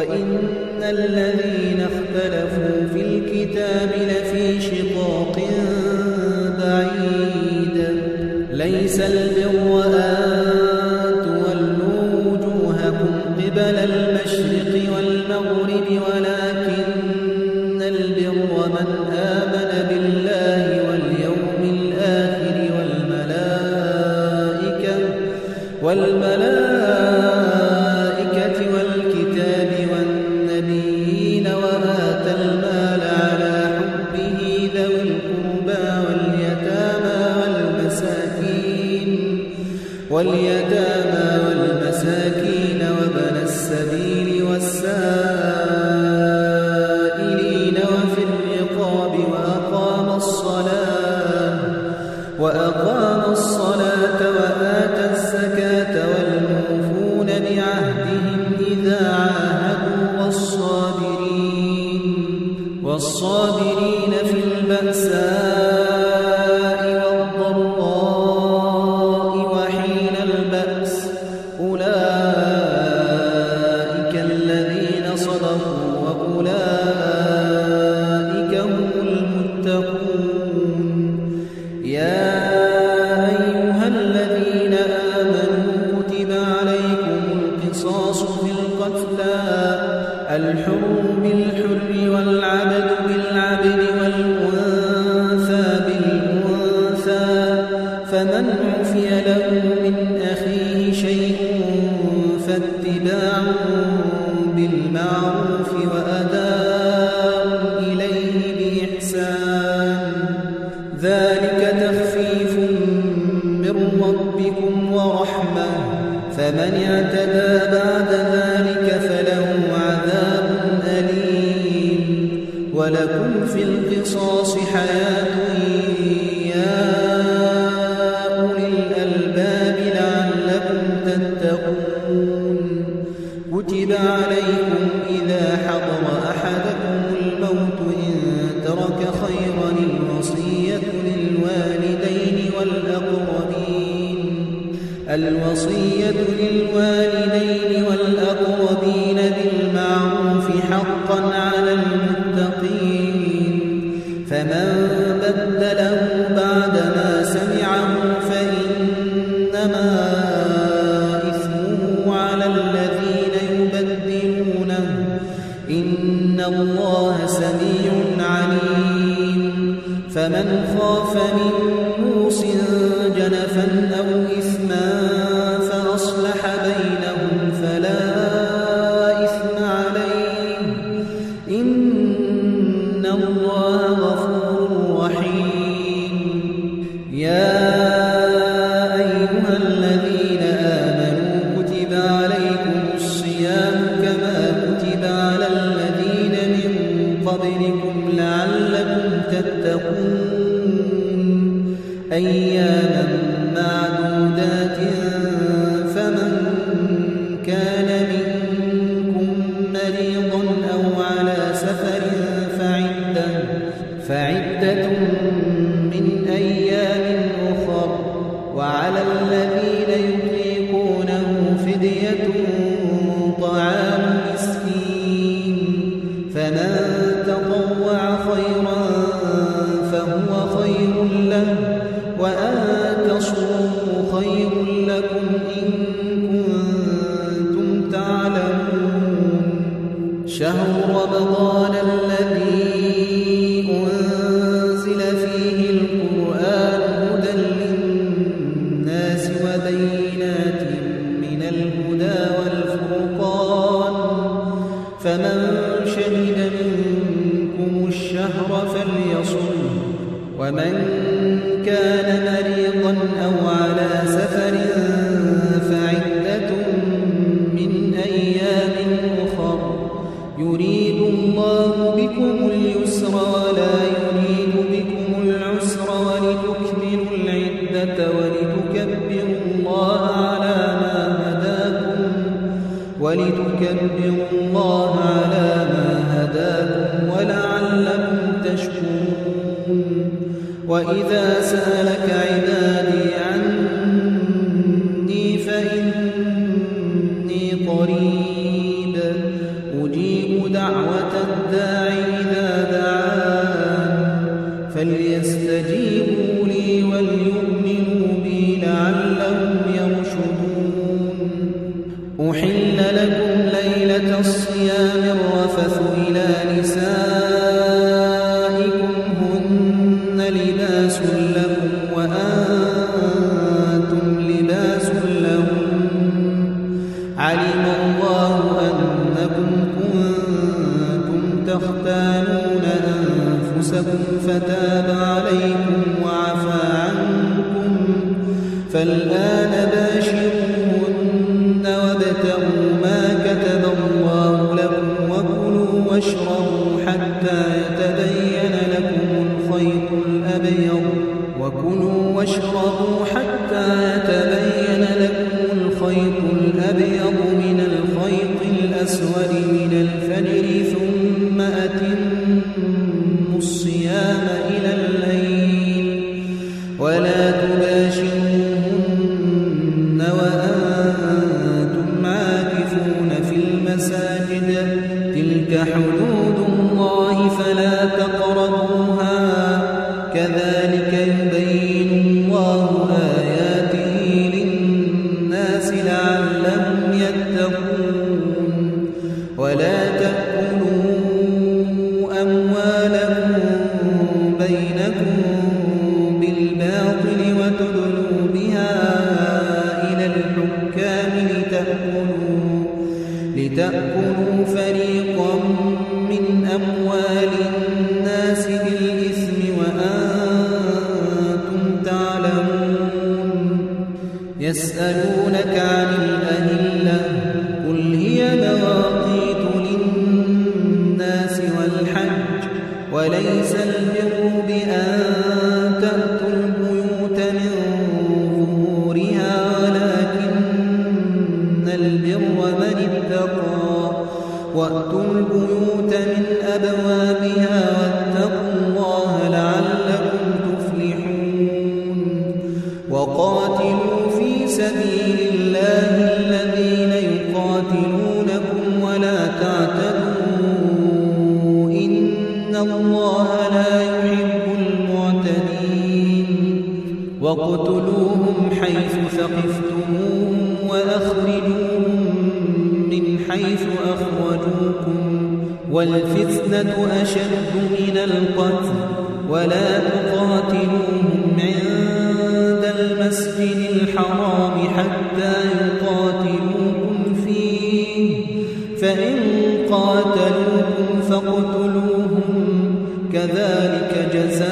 وإن الذين اختلفوا في الكتاب لفي شقاق بعيد ليس البر أن تولوا وجوهكم قبل المشرق والمغرب ولكن البر من آمن بالله واليوم الآخر والملائكة والكتاب والنبيين وآتى المال على حبه ذوي القربى واليتامى والمساكين وابن السبيل والسائلين وفي الرقاب وأقام الصلاة وآتى الزكاة والموفون بعهدهم إذا عاهدوا والصابرين في البأساء والضراء وحين البأس أولئك الذين صدقوا وأولئك هم المتقون يا أيها الذين آمنوا كتب عليكم القصاص في القتلى الحر بالحر والعبد بالعبد والأنثى بالأنثى فمن عفي له من أخيه شيء فاتباع بالمعروف وأداء إليه بإحسان ذلك تخفيف من ربكم ورحمة فمن اعتدى بعد ذلك فله عذاب أليم ولكم في القصاص حياة يا أولي الألباب لعلكم تتقون كتب عليكم إذا حضر أحدكم الموت إن ترك خيرا الوصية للوالدين والأقربين بالمعروف حقا على المتقين فمن بدله بعدما سمعه فإنما إثمه على الذين يبدلونه إن الله سميع عليم فمن خاف من موص جنفا أو إثما فأصلح بينهم فلا إثم عليه إن الله غفور رحيم يا أيها الذين آمنوا كتب عليكم الصيام كما كتب على الذين من قبلكم لعلكم تتقون أياما معدودات فمن كان منكم مريضا أو على سفر فعدة من أيام أخر وعلى الذين يطيقونه فدية طعام مسكين فمن تطوع خيرا فهو خير له وأن تصوموا خير لكم إن كنتم تعلمون شهر رمضان الذي أنزل فيه القرآن هدى للناس وبينات من الهدى والفرقان فمن شهد منكم الشهر فليصم ومن كان مريضا أو على سفر فعدة من أيام أخر يريد الله بكم اليسر ولا يريد بكم العسر ولتكملوا العدة ولتكبروا الله على ما هداكم ولعلكم تشكرون وإذا سألك عبادي عني فإني قريب أجيب دعوة الداع إذا دعان فليستجيبوا لي وليؤمنوا بي لعلهم يرشدون أحل لكم ليلة الصيام الرفث إلى نسائكم هن لباس لكم وأنتم لباس لهم علم الله أنكم كنتم تختانون أنفسكم فتاب عليكم وعفى عنكم فالآن باشروهن وابتغوا ما كتب الله لكم وكلوا واشربوا حتى يتبين لكم الخيط الأبيض من الخيط الأسود من الفجر ثم أتموا الصيام إلى الليل ولا تباشروهن وأنتم عاكفون في المساجد تلك حدود الله فلا تقربوها كذلك يبين الله آياته للناس لعلهم يتقون ولا تأكلوا أموالكم بينكم بالباطل وتدلوا بها إلى الحكام لتأكلوا فريقا من أموال الناس بالإثم وأنتم تعلمون يسألونك عن الأهلة قل هي مواقيت للناس والحج وليس البر بأن تأتوا البيوت من ظهورها ولكن البر من اتقى وأتوا البيوت من أبوابها واتقوا الله لعلكم تفلحون وقاتلوا في سبيل الله الذين يقاتلونكم ولا تعتدوا إن الله لا يحب المعتدين واقتلوهم حيث ثقفتموهم وأخرجوهم من حيث أخرجوكم والفتنة أشد من القتل ولا تقاتلوهم عند المسجد الحرام حتى يقاتلوكم فيه فإن قاتلوكم فاقتلوهم كذلك جزاء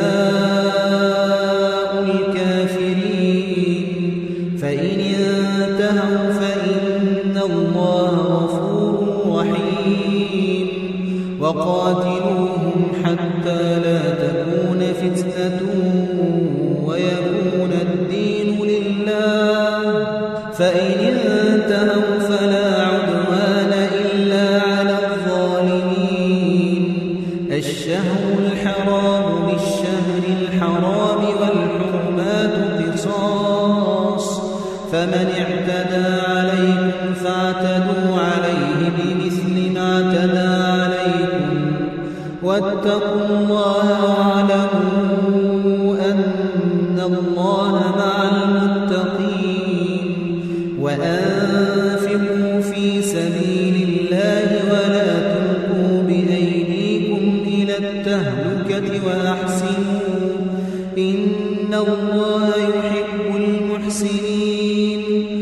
الكافرين فإن انتهوا فإن الله غفور رحيم وقاتلوهم حتى لا تكون فتنة ويكون الدين لله فإن انتهوا فلا عدوان إلا على الظالمين الشهر الحرام بالشهر الحرام والحرمات قصاص فمن اعتدى عليكم فاعتدوا عليه بمثل ما اعتدى عليكم واتقوا الله واعلموا أن الله مع المتقين وأنفقوا في سبيل الله ولا تلقوا بأيديكم إلى التهلكة وأحسنوا إن الله يحب المحسنين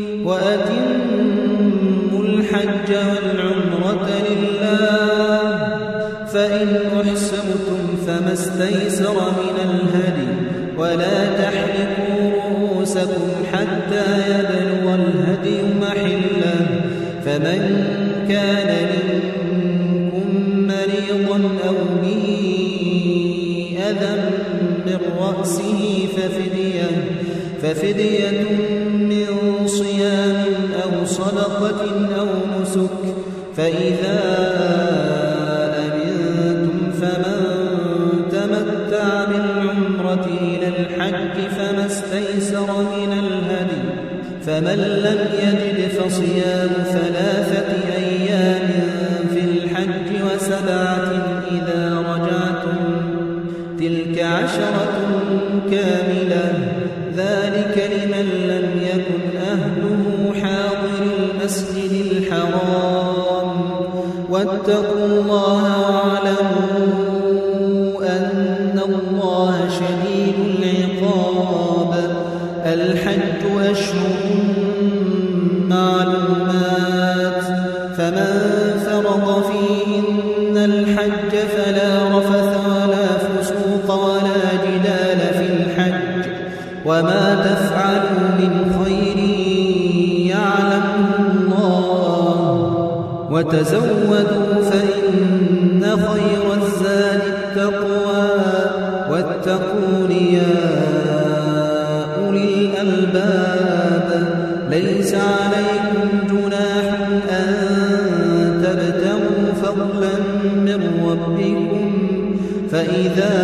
وأتموا الحج والعمرة لله فإن أحسنتم فما استيسر من الهدي ولا تحلقوا رؤوسكم حتى يبلغ الهدي محله فمن كان منكم مريضا أو به أذى من رأسه ففدية من صيام أو صدقة أو نسك فإذا أمنتم فمن تمتع بالعمرة إلى الحج فما استيسر من الهدي فمن لم يجد فصيام 3 أيام في الحج المسجد الحرام واتقوا الله واعلموا أن الله شديد العقاب. الحج أشهر معلومات فمن فرض فيهن الحج فلا رفث ولا فسوق ولا جدال في الحج وما تفعلوا من خير يعلمه الله وتزودوا فإن خير الزاد التقوى واتقون يا أولي الألباب. ليس عليكم جناح أن تبتغوا فضلا من ربكم فإذا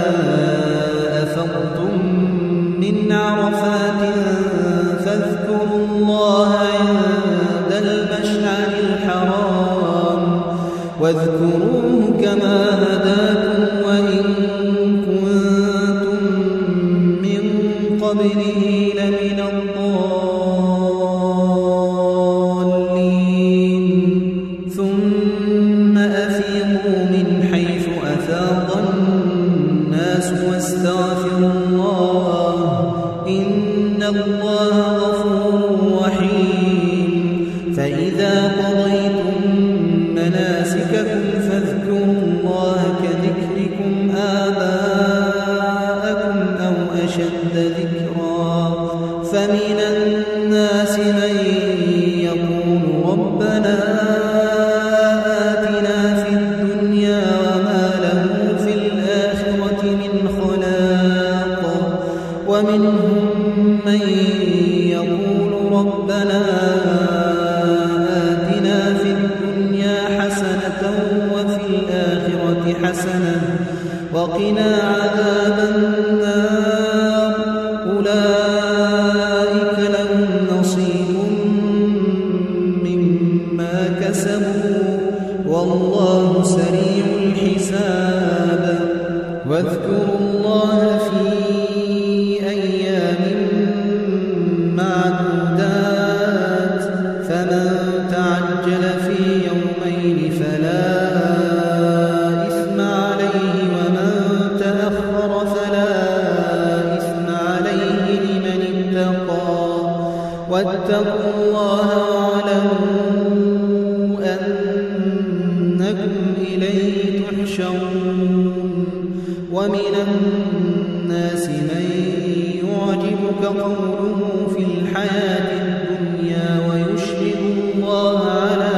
أفضتم من عرفات فاذكروا الله عند المشعر الحرام واذكروه كما هداكم وإن كنتم من قبله لمن الضالين. ثم أفيضوا من حيث أفاض الناس واستغفروا الله إن الله غفور رحيم. فإذا قضيتم مناسككم فاذكروا الله كذكركم آباءكم أو أشد ذكرا. فمن الناس من يقول ربنا آتنا في الدنيا وما له في الآخرة من خلاق ومنهم من يقول ربنا آتنا في الدنيا حسنة وفي الآخرة حسنة وقنا عذاب النار. أولئك لهم نصيب مما كسبوا والله سريع الحساب. واذكروا الله في أيام معدودات فمن تعجل في يومين فلا إثم عليه ومن تأخر فلا إثم عليه لمن اتقى. واتقوا الله واعلموا أنكم إليه تحشرون. ومن الناس من يعجبك قوله في الحياة الدنيا ويشهد الله على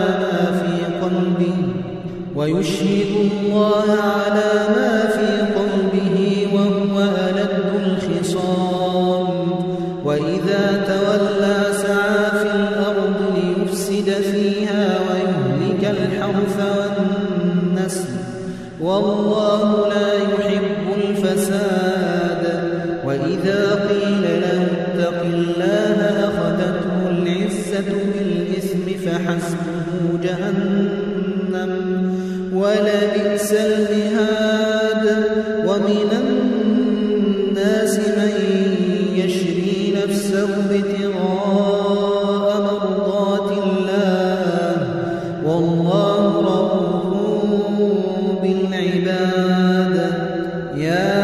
ما في قلبه وهو ألد الخصام. وإذا تولى سعى في الأرض ليفسد فيها ويهلك الحرث والنسل والله لا يحب الفساد. وإذا قيل له اتق الله أخذته العزة بالإثم فحسبه جهنم ولبئس المهاد. ومن الناس من يشري نفسه ابتغاء مرضات الله والله رؤوف بالعباد. يا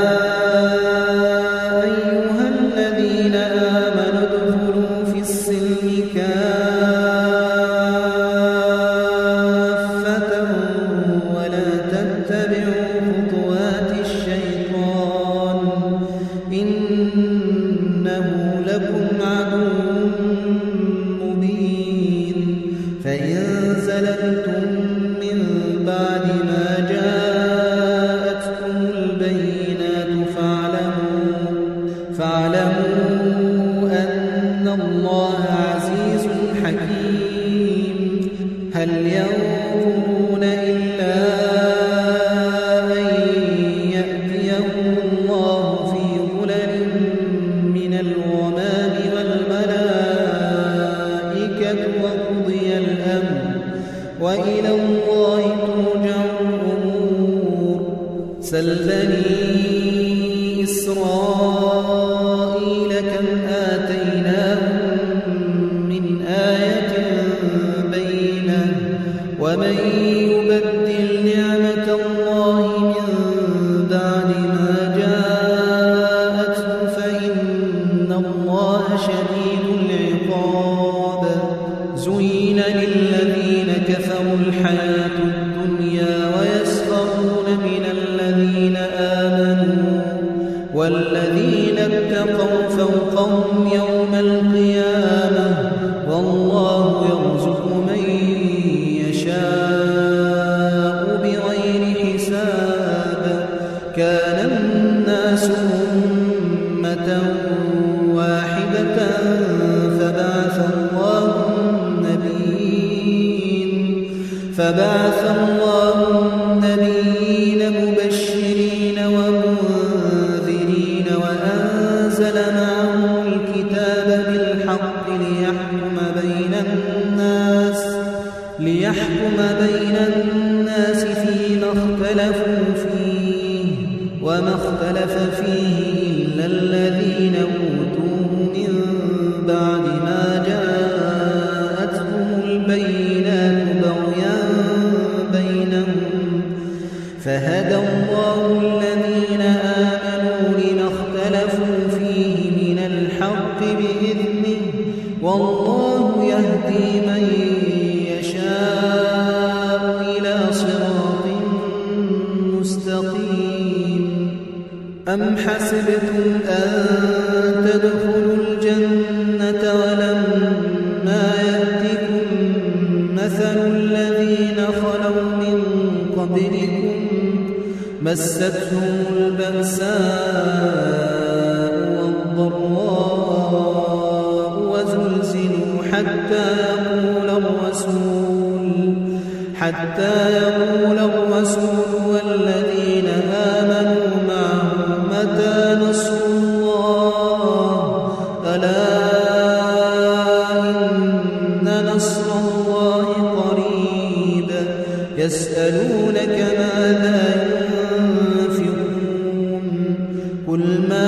أيها الذين آمنوا ادخلوا في السلم كافة ولا تتبعوا خطوات الشيطان إنه لكم عدو مبين. فإن زللتم من بعد ما جاءتكم البينات فاعلموا أن الله عزيز حكيم. هل ينظرون إلا أن يأتيهم الله في ظلل من الغمام والملائكة وقضي الأمر وإلى الله ترجع الأمور. سل بني إسرائيل كم آتيناهم من آية ومن يبدل نعمة الله من بعد ما جاءته فإن الله شديد العقاب زين للذين كفروا الحياة الدنيا ويسخرون من الذين آمنوا والذين اتقوا فوقهم يوم القيامة والله يرزق من يشاء بغير حساب كان الناس أمة واحدة فبعث الله النبيين مبشرين ومنذرين وأنزل معهم الكتاب بالحق ليحكم بين الناس فيما اختلفوا فيه وما اختلف فيه إلا الذين أوتوه من بعد ما جاءتهم البينات بغيا بينهم فهدى الله الذين آمنوا لما اختلفوا فيه من الحق بإذنه والله يهدي من يشاء إلى صراط مستقيم أم حسبتم أن تدخلوا الجنة ولما يأتكم مثل الذين خلوا من قبلكم مستهم البأساء والضراء وزلزلوا حتى يقول الرسول والذين آمنوا معه متى نصر الله ألا إن نصر الله قريب يسألونك ماذا ينفقون قل ما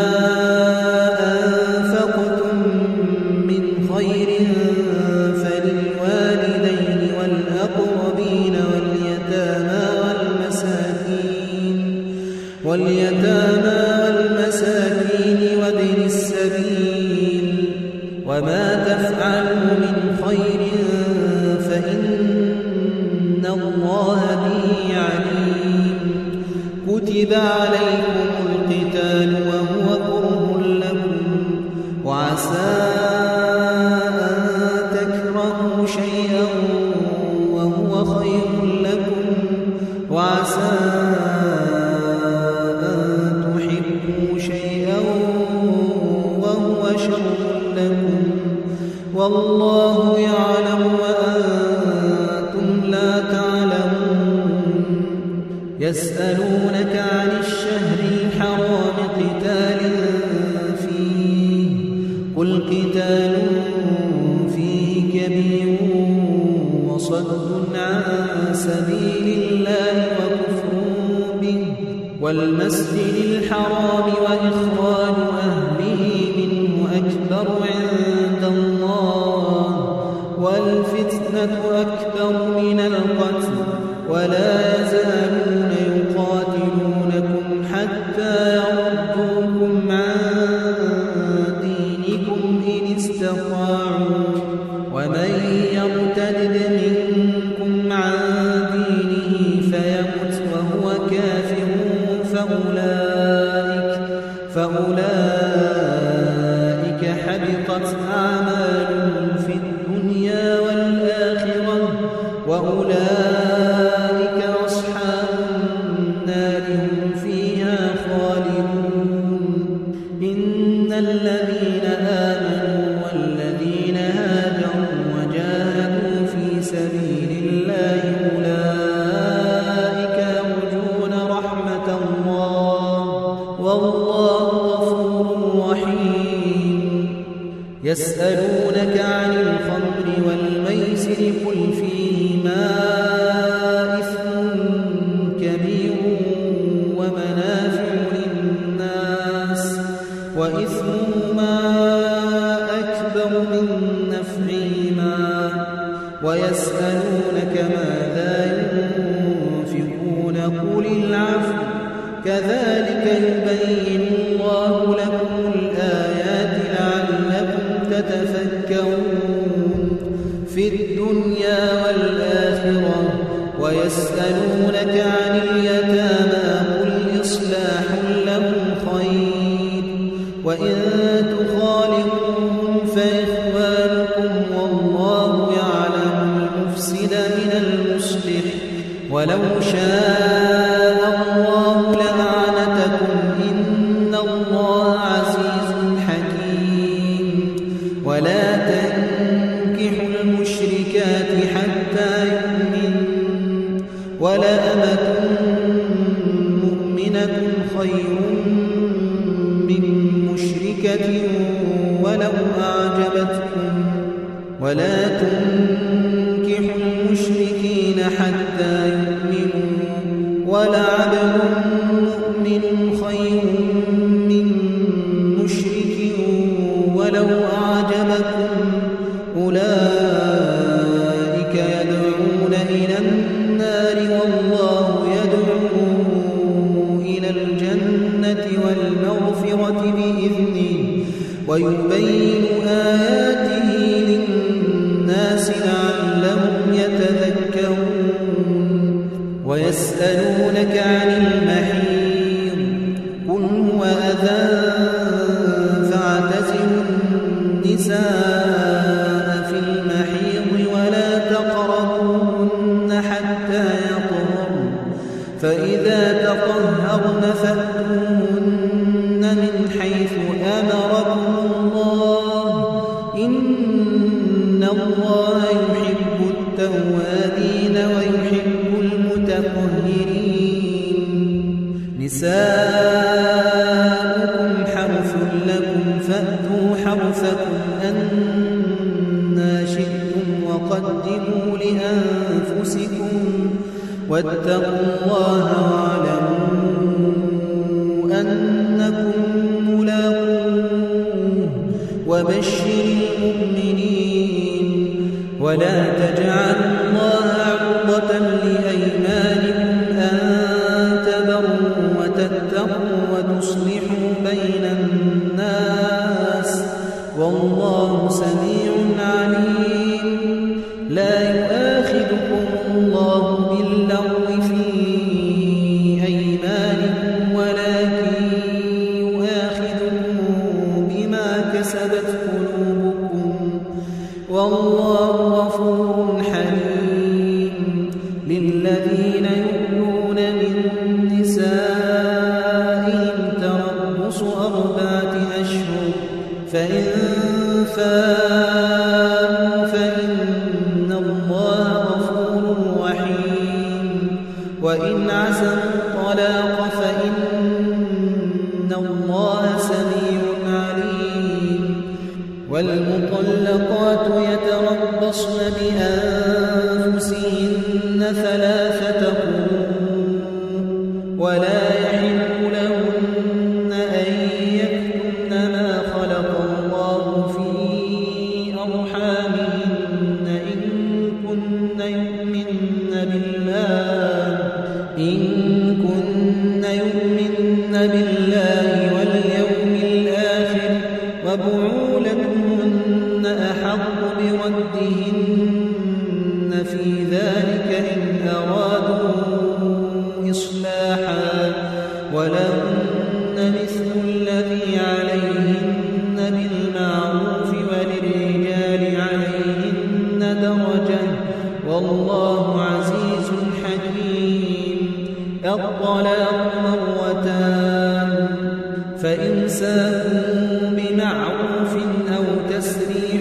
أنفقتم من خير فللوالدين والأقربين واليتامى والمساكين وابن السبيل وما تفعلوا من خير فإن الله به عليم كتب عليكم القتال وهو كره لكم وعسى أن تكرهوا شيئا وهو خير لكم وعسى والله يعلم وأنتم لا تعلمون يسألونك عن الشهر الحرام قتال فيه قل قتال فيه كبير وصد عن سبيل الله وكفر به والمسجد الحرام وإخراج أهله منه أكبر عند الله والفتنة أكبر من القتل ولا يزالون يقاتلونكم حتى يردوكم عن دينكم إن استطاعوا ومن يرتد منكم عن دينه فيمت وهو كافر فأولئك حبطت أعمالهم في الدنيا والآخرة وأولئك أصحاب النار هم فيها خالدون إن الذين آمنوا والذين هاجروا وجاهدوا في سبيل الله أولئك يرجون رحمة الله والله غفور رحيم يسألونك عن الخمر والميسر قل فيهما إثم كبير ومنافع للناس وإثمهما أكبر من نفعهما ويسألونك ماذا ينفقون قل العفو كذلك يبين الله لكم الآيات لعلكم تتفكرون في الدنيا والآخرة ويسألونك عن اليتامى قل إصلاح لهم خير وإن تخالطوهم فإخوانكم والله يعلم المفسد من المصلح ولو شاء الله لأعنتكم إن الله عزيز حكيم ولا تنكحوا المشركات حتى يؤمنن ولأمة مؤمنة خير من مشركة ولو أعجبتكم ولا تنكحوا المشركين حتى يؤمنوا ولعبد مؤمن خير من مشرك ولو أعجبكم أولئك يدعون إلى النار والله يدعو إلى الجنة والمغفرة بإذنه ويبين آياته للناس لعلهم يتذكرون ويسألونك عن المحيض قل هو أذى فاعتزلوا النساء في المحيض ولا تقربوهن حتى يطهرن فإذا تطهرن فأتوهن من حيث أمركم الله إن الله يحب التوابين ويحب المتطهرين نساؤكم حرث لكم فأتوا حرثكم أنى شئتم وقدموا لأنفسكم واتقوا الله واعلموا أنكم ملاقوه وبشر المؤمنين ولا تجعلوا الله عرضة لأيمانكم أن تبروا وتتقوا وتصلحوا بين الناس والله سميع عليم لا يؤاخذكم الله باللغو في أيمانكم ولكن يؤاخذكم بما كسبت قلوبكم والله غفور حليم للذين يؤلون من نسائهم تربص 4 أشهر فإن فاءوا فإن الله غفور رحيم وإن عزموا الطلاق فإن الله سميع عليم والمطلقات يتربصن بأنفسهن 3 قروء ولا يحل لهن أن يكتمن ما خلق الله في أرحامهن إن كن يؤمن بالله واليوم الآخر وبعولتهن أحق بردهن في ذلك إن أرادوا إصلاحا ولهن مثل الذي عليهن بالمعروف وللرجال عليهن درجة والله عزيز حكيم الطلاق 2 فإمساك بمعروف أو تسريح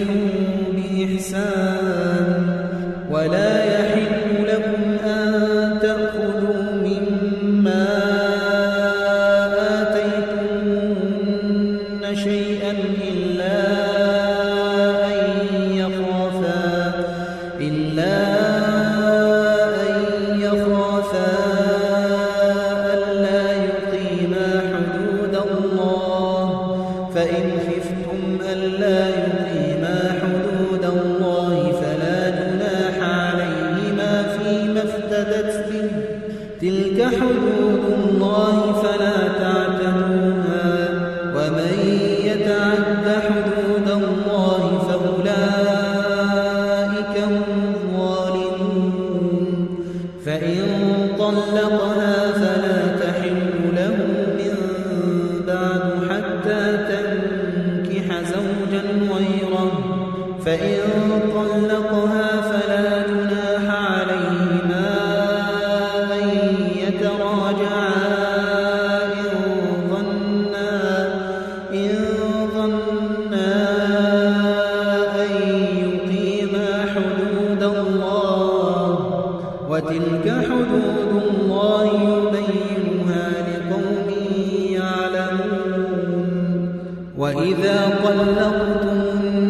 بإحسان ولا يحل لكم أن تأخذوا مما آتيتموهن شيئا إلا أن يخافا ألا يقيما حدود الله فإن خفتم ألا يقيما حدود الله فلا جناح حدود الله فلا تعتدوها ومن يتعد حدود الله فأولئك هم الظالمون فإن طلقها فلا تحل له من بعد حتى تنكح زوجا غيره فإن طلقها فلا جناح عليهما أن يتراجعا إن ظنا أن يقيما حدود الله وتلك حدود الله يبينها لقوم يعلمون وإذا طلقتم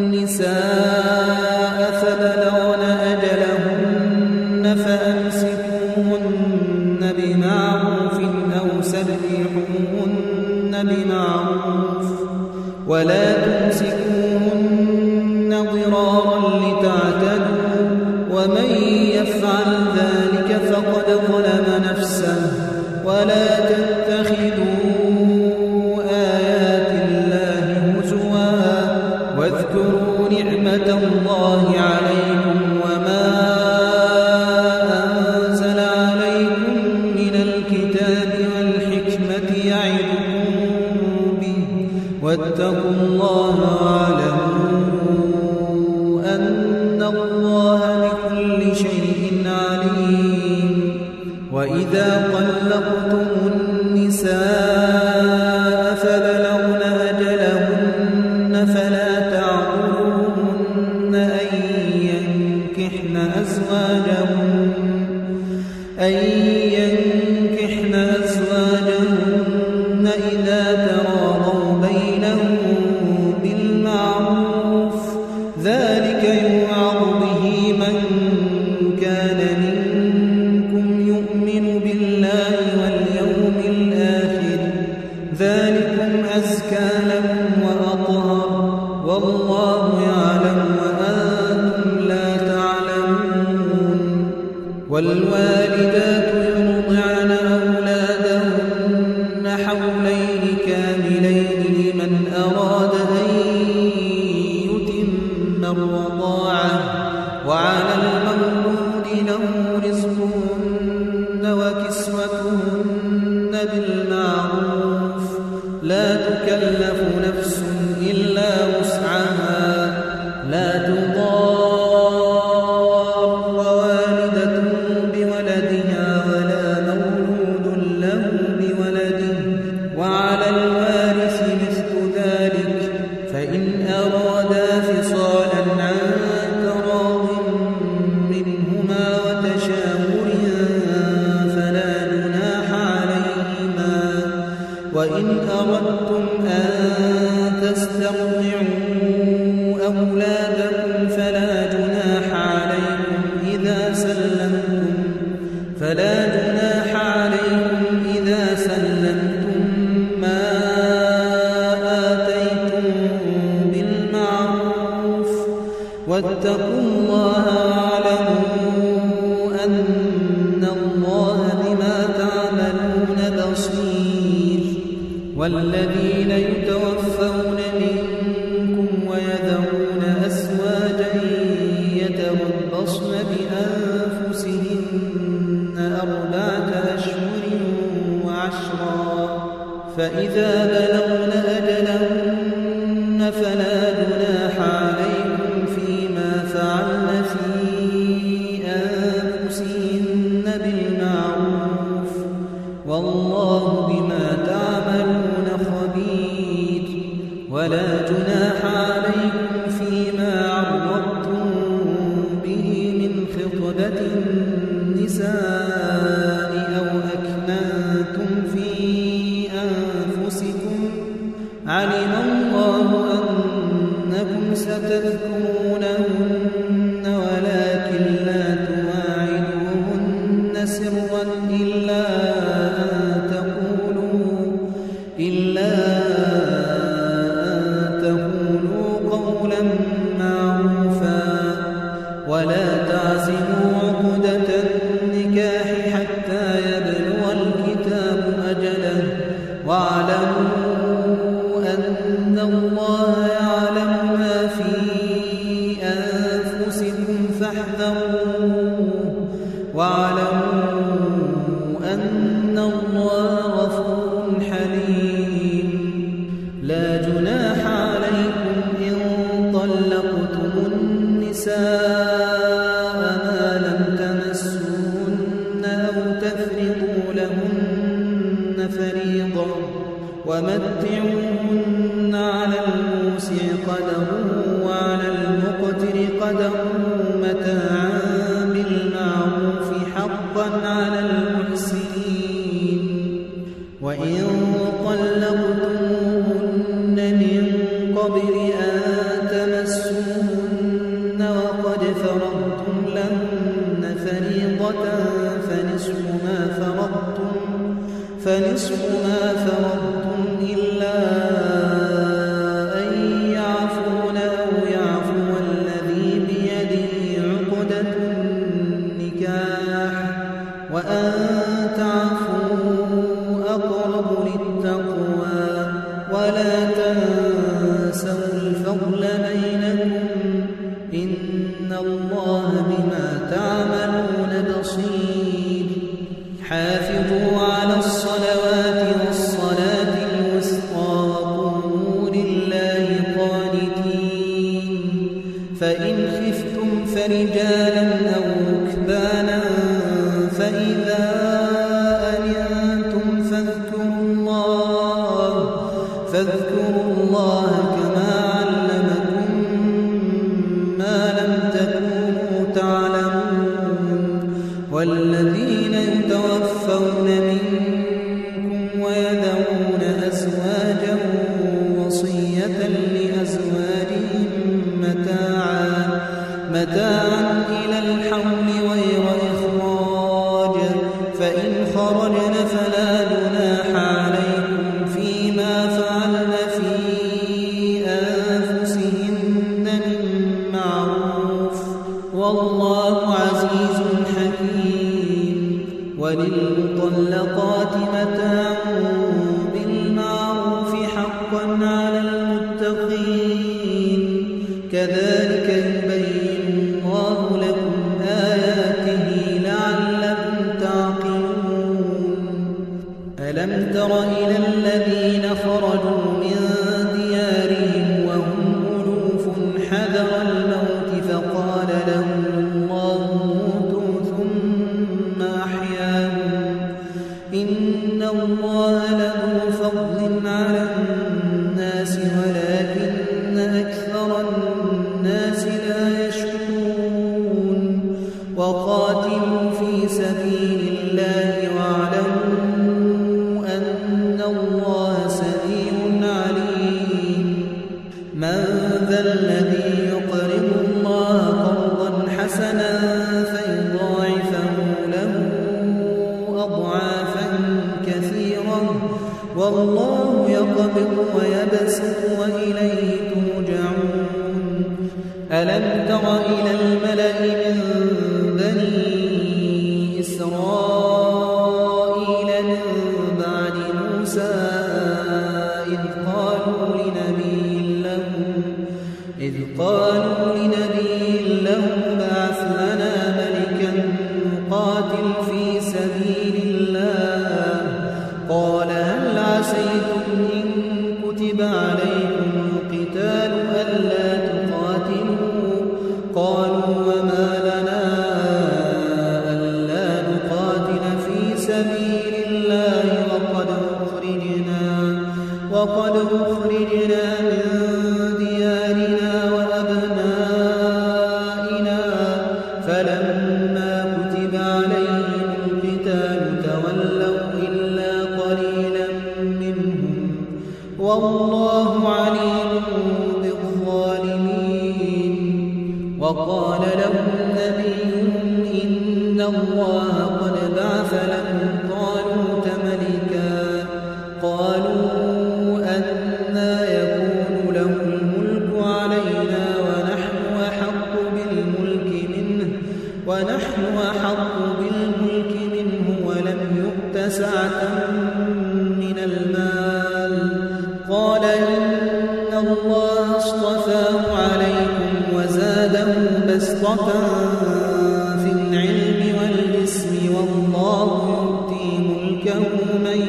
النساء فبلغن أجلهن فأمسكوهن بمعروف أو سرحوهن بمعروف ولا تمسكوهن ضرارا لتعتدوا ومن يفعل ذلك فقد ظلم نفسه ولا تتخذوا آيات الله هزوا واذكروا نعمة الله عليكم وما أنزل عليكم من الكتاب والحكمة يعظكم به واتقوا الله واعلموا أن الله بكل شيء عليم وإذا طلقتم النساء فبلغن أجلهن فلا تعضلوهن أن ينكحن أزواجهن إذا تراضوا بينهم بالمعروف ذلك يوعظ به من كان منكم يؤمن بالله واليوم الآخر ذلكم أزكى لكم وأطهر والله يعلم وأنتم لا تعلمون والوالدات يرضعن أولادهن حولين كاملين لمن أراد أن يتم الرضاعة وعلى المولود له رزقهن وكسوتهن بالمعروف لا تكلف نفس إلا وسعها لا تضار والدة بولدها ولا مولود له بولده وعلى الوارث مثل ذلك فإن أرادا فصالا عن تراض منهما وتشاور فلا جناح عليهما وإن أردتم أن تسترضعوا أولادكم فلا جناح عليكم إذا سلمتم ما آتيتم بالمعروف واتقوا الله واعلموا أن الله بما تعملون بصير والذين يتوفون منكم ويذرون أزواجا يتربصن بأنفسهن 4 أشهر وعشرا فإذا بلغن أجلهن فلا جناح عليكم فيما فعلن في أنفسهن بالمعروف والله بما تعملون خبير ولا جناح عليكم فيما عرضتم به من خطبة النساء أو أكننتم في أنفسكم علم الله أنكم ستذكرونهن ولكن لا تواعدوهن سرا إلا أن تقولوا قولا معروفا ولا تعزموا عقدة النكاح حتى يبلغ واعلموا أن الله يعلم ما في أنفسكم فاحذروه واعلموا أن الله غفور حليم لا جناح عليكم إن طلقتم النساء ما لم تمسوهن أو تفرضوا لهن فريضة ومتعوهن على الموسع قدره وعلى المقتر قدره متاعا بالمعروف حقا على المحسنين وإن طلقتموهن من قبل أن تمسوهن وقد فرضتم لهن فريضة فنصف ما فرضتم إلا أن يعفون أو يعفو الذي بيده عقدة النكاح وأن تعفوا أقرب للتقوى ولا تنسوا الفضل بينكم إن الله بما تعملون بصير حافظوا على الصلوات والصلاة الوسطى وقوموا لله قانتين فإن خفتم فرجالا أو ركبانا فإذا أمنتم فاذكروا الله كما علمكم ما لم تكونوا تعلمون والذين يتوفون منكم ويذرون أزواجا وصية لأزواجهم متاعا إلى الحول غير إخراج فإن خرجن فلا جناح عليكم فيما فعلن في أنفسهن من معروف والله عزيز حكيم وللمطلقات متاع بالمعروف حقا على المتقين كذلك يبين الله لكم آياته لعلكم تعقلون ألم تر إلى الذين خرجوا من ديارهم وهم ألوف حذر الموت فقال لهم الله موتوا ثم أحياهم إن الله له فضل على الناس ولكن أكثر الناس لا يشكرون وقاتلوا في سبيل الله واعلموا أن الله سميع عليم من ذا الذي يقرض الله قرضا حسنا فيضاعفه له أضعافا كثيرة والله يقبض ويبسط وإليه ترجعون ألم تر إلى الملأ من بني إسرائيل من بعد موسى إذ قالوا لنبي له بعث لنا ملكا نقاتل في سبيل الله قال هل عسيتم إن كتب عليكم القتال ألا تقاتلوا قالوا وما لنا ألا نقاتل في سبيل الله وقد أخرجنا من ديارنا وأبنائنا فلما كتب عليهم القتال تولوا إلا قليلا منهم والله عليم بالظالمين وقال لهم نبيهم إن الله قد بعث لكم طالوت ملكا قالوا أنى يكون له الملك علينا ونحن أحق بالملك منه ولم يؤت سعة من المال بسطة في العلم والجسم والله يؤتي ملكه من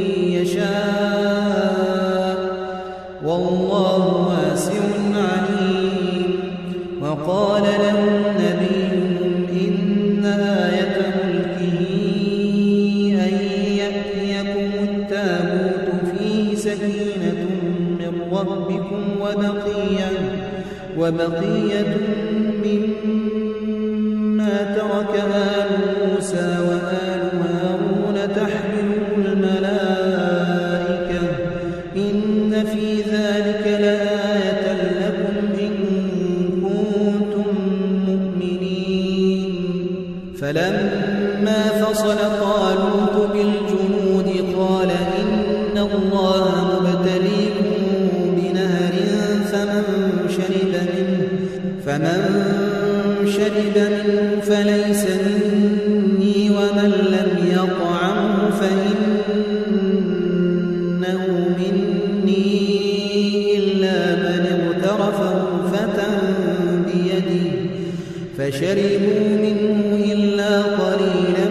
يشاء والله واسع عليم وقال لهم نبيهم إن آية ملكه أن يأتيكم التابوت فيه سكينة من ربكم وبقية مما ترك آل موسى وآل هارون تحمله الملائكة إن في ذلك لآية لكم إن كنتم مؤمنين فلما فصل طالوت بالجنود قال إن الله مبتليكم بنهر فمن شرب منه فليس مني ومن لم يطعمه فإنه مني إلا من اغترف غرفة بيده فشربوا منه إلا قليلا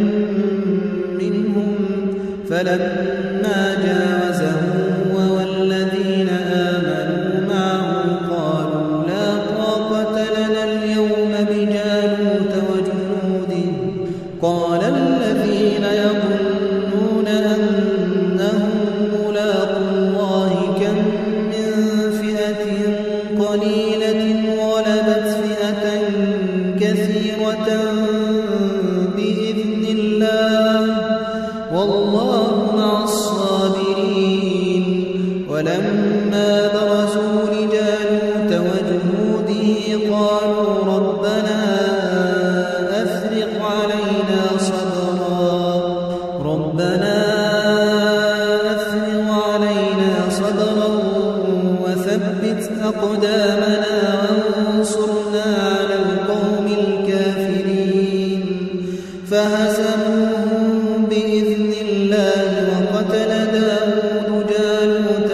منهم فلما جاوزه والذين آمنوا معه قالوا لا طاقة لنا اليوم بجالوت وجنوده قال الذين يظنون أنهم ملاقو الله كم من فئة قليلة غلبت فئة كثيرة بإذن الله والله مع الصابرين ولما برزوا لجالوت وجنوده قالوا ربنا أفرغ علينا صبرا وثبت أقدامنا وانصرنا على القوم الكافرين فهزموهم بإذن الله وقتل داود جالوت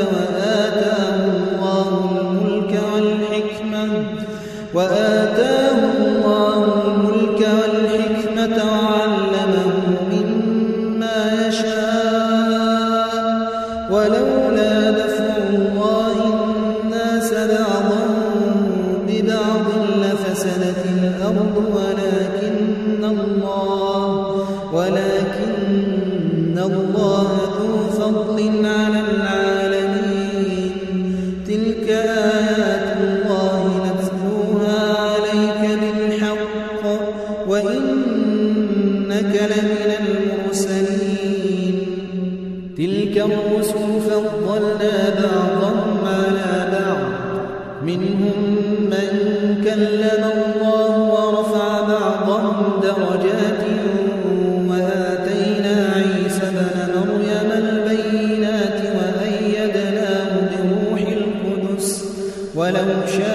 وآتاه الله الملك والحكمة وعلمه مما يشاء ولولا دفع الله الناس بعضهم ببعض لفسدت الأرض ولكن الله ذو فضل على العالمين تلك آيات الله نتلوها عليك بالحق وإنك لمن المرسلين تلك الرسل فضلنا بعضهم على بعض منهم من كلم الله ورفع بعضهم درجات وآتينا عيسى ابن مريم البينات وأيدناه بروح القدس ولو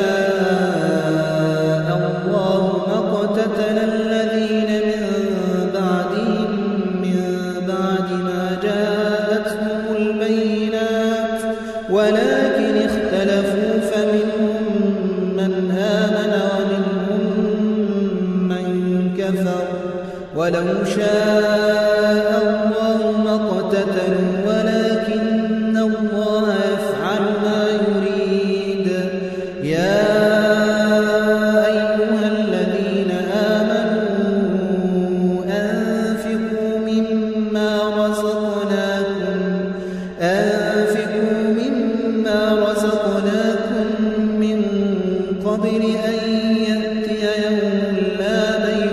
شاء الله ما اقتتل الذين من بعدهم من بعد ما جاءتهم البينات ولكن اختلفوا فمنهم من آمن ومنهم من كفر ولو شاء الله ما اقتتلوا ولكن الله يفعل ما يريد يا أيها الذين آمنوا أنفقوا مما رزقناكم من قبل أن يأتي يوم لا بيع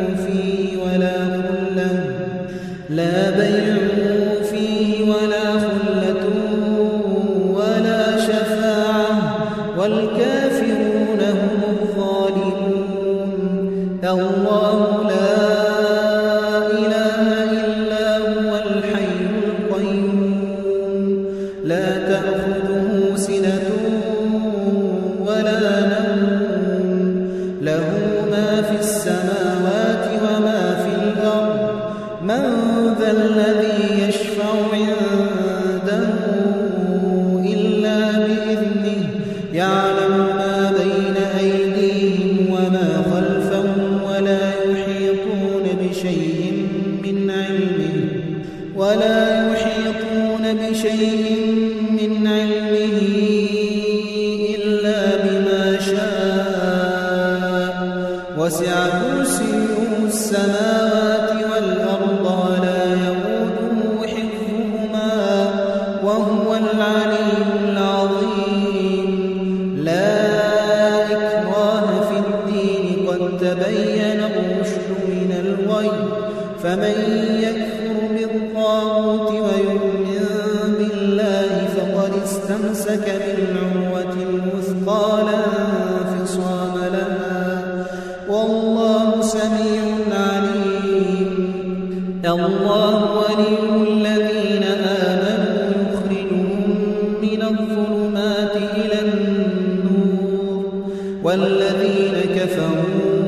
فيه ولا خلة ولا شفاعة والكافرون هم الظالمون الله لا إله إلا هو الحي القيوم لا تأخذه سنة ولا نوم له ما في السماوات وما في الأرض من ذا الذي يشفع عنده إلا بإذنه يعلم ما بين أيديهم وما كرسيه السماوات والأرض ولا يئوده حفظهما وهو العلي العظيم. لا إكراه في الدين قد تبين الرشد من الغي فمن يكفر بالطاغوت ويؤمن بالله فقد استمسك بالعروة الوثقى لا انفصام لها والله سميع عليم. الله ولي الذين آمنوا يخرجهم من الظلمات إلى النور والذين كفروا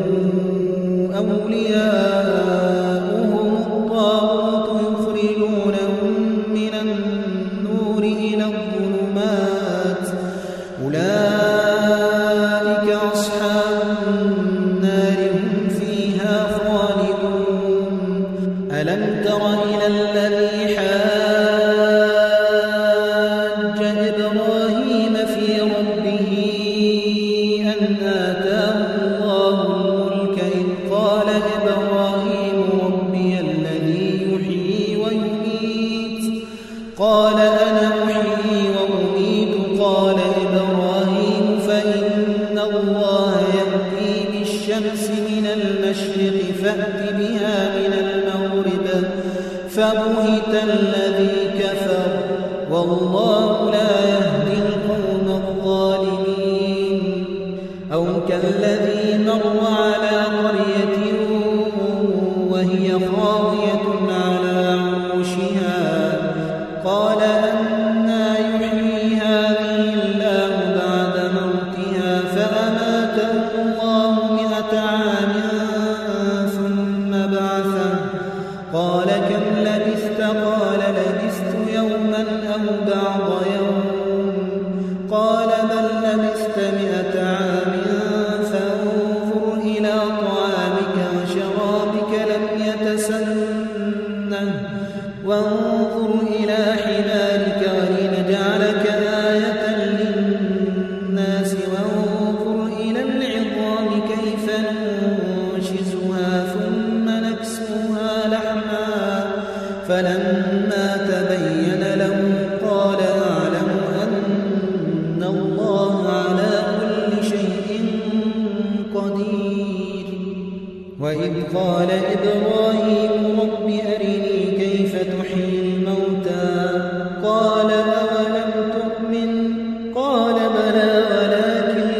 أولياؤهم الطاغوت يخرجونهم من النور إلى الظلمات أولئك أصحاب النار هم فيها خالدون. ألم تر إلى الذي حاج إبراهيم في ربه أن آتاه الله الملك إذ قال إبراهيم ربي الذي يحيي ويميت قال أنا أحيي وأميت قال إبراهيم فإن الله يأتي بالشمس من المشرق فأت بها من المغرب فبهت الذي كفر والله لا يهدي القوم الظالمين. أو كالذي مر على قرية وهي خاوية على عروشها قال أنى يحيي هذه الله بعد موتها فأماته الله 100 عام ثم بعثه قال كم لبثت قال لبثت يوما أو بعض يوم قال بل لبثت 100 عام فانظر إلى طعامك وشرابك لم يتسنه وانظر إلى حمارك ولنجعلك آية للناس وانظر إلى العظام كيف ننشزها ثم نكسوها لحما فلما تبين له قال أعلم أن الله على كل شيء قدير. وإذ قال إبراهيم رب أرني كيف تحيي الموتى قال أولم تؤمن قال بلى ولكن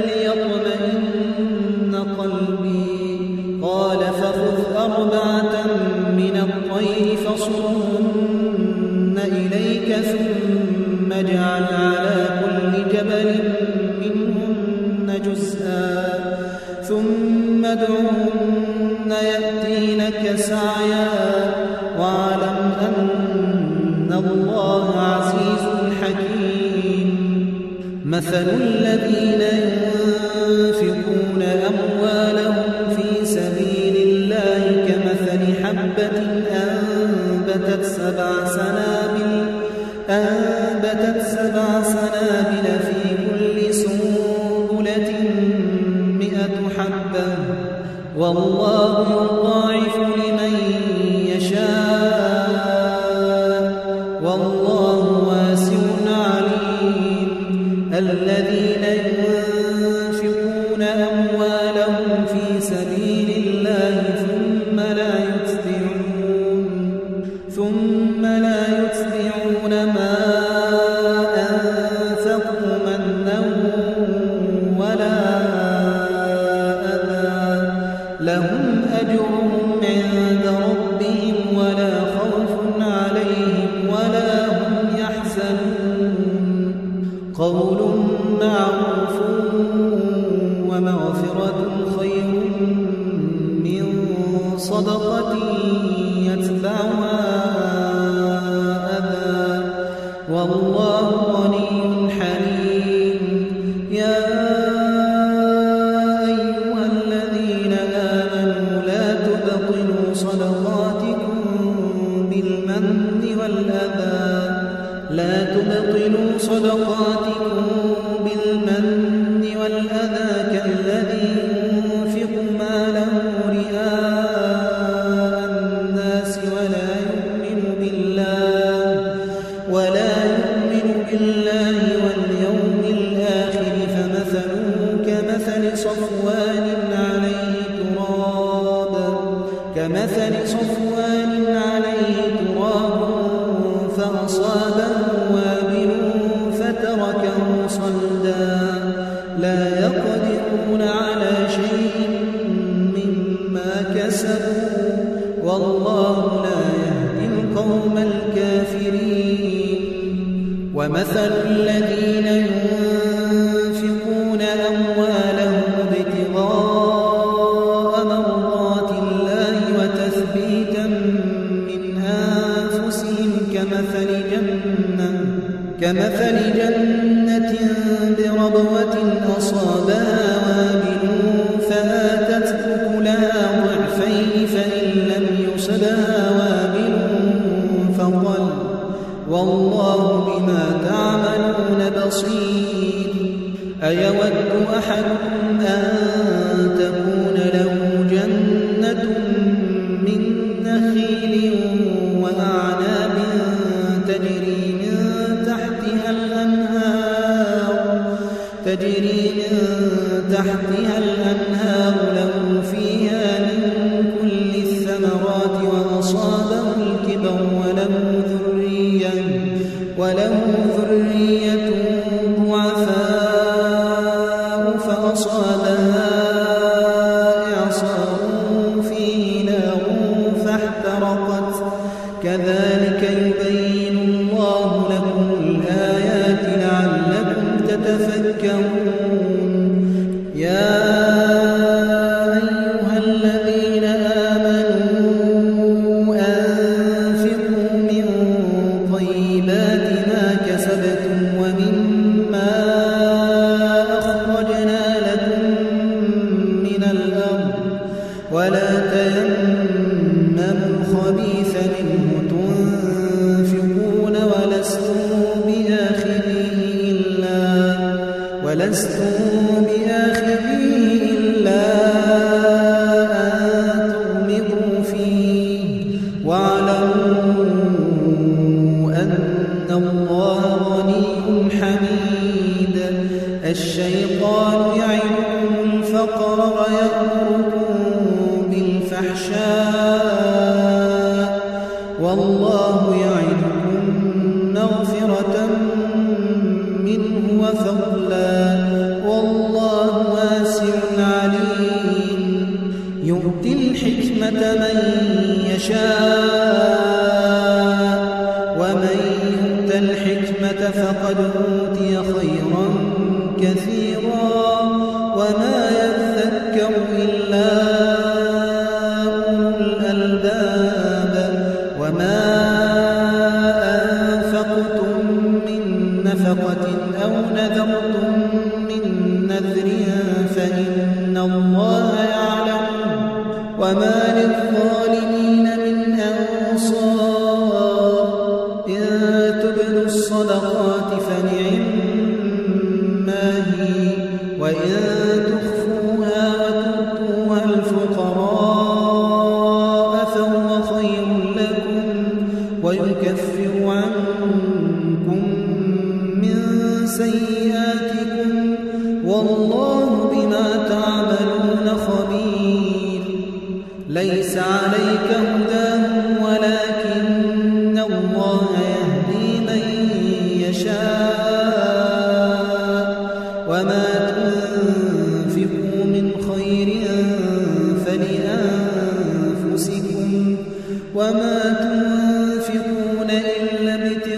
ليطمئن قلبي قال فخذ 4 من الطير فصرهن إليك ثم اجعل على كل جبل منهن جزءا ثم ادعهن يأتينك سعيا واعلم أن الله عزيز حكيم. مثل الذين ينفقون أموالهم في سبيل الله كمثل حبة أنبتت 7 سنابل في كل سنبلة 100 حبة والله يضاعف لمن يشاء والله واسع عليم. الذين ينفقون أموالهم في سبيل الله ثم لا يتبعون ما أنفقوا منا ولا أذى لهم أجرهم عند ربهم ولا خوف عليهم ولا هم يحزنون. قول معروف ومغفرة خير من صدقة يتبعها أذى والله غني حليم. يا أيها الذين آمنوا لا تبطلوا صدقاتكم بالمن والأذى كالذي ينفق ماله رئاء كمثل صفوان عليه تراب فأصابه وابل فتركه صلدا لا يقدرون على شيء مما كسبوا والله لا يهدي القوم الكافرين ومثل الذين ينفقون أموالهم ابتغاء مرضات الله وتثبيتا من أنفسهم كمثل جنة بربوة أصابها وابل فآتت أكلها ضعفين فإن لم يصبها وابل فطل والله بما تعملون بصير أيود أحدكم أن تكون له جنة من نخيل وأعناب تجري من تحتها الأنهار له فيها من كل الثمرات وأصابه الكبر وله ذرية ضعفاء فأصابها إعصار فيه نار فاحترقت كذلك يبين الله لكم الآيات لعلكم تتفكرون يا أيها الذين آمنوا أنفقوا من طيبات ما كسبتم ومما أخرجنا لكم من الأرض ولا تيمموا الخبيث منه تنفقون ولستم بآخذه إلا أن تغمضوا فيه واعلموا أن الله غني حميد الشيطان يعدكم الفقر ويأمركم بالفحشاء والله يعدكم مغفرة منه وفضلا والله واسع عليم يؤتي الحكمة من يشاء ومن يؤت الحكمة فقد أوتي خيرا كثيرا وما يذكر إلا أولو الألباب وما أنفقتم من نفقة أو نذرتم من نذر فإن الله يعلم وما للظالمين من أنصار إن تبدوا الصدقات فنعما هي وإن تخفوها وتؤتوها الفقراء فهو خير لكم ويكفر عنكم من سيئاتكم والله بما تعملون خبير ليس عليك هداهم ولكن الله يهدي من يشاء وما تنفقوا من خير فلأنفسكم وما تنفقون إلا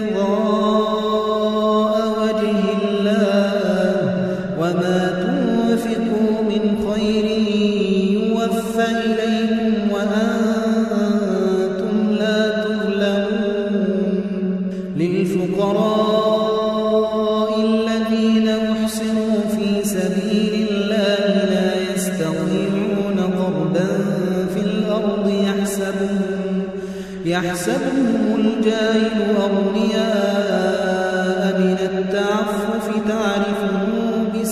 ابتغاء وجه الله وما تنفقوا من خير يوفى إليكم وأنتم لا تظلمون للفقراء الذين أحصنوا في سبيل الله لا يستطيعون ضربا في الأرض يحسبهم الجاهل أغنياء من التعفف تعرفهم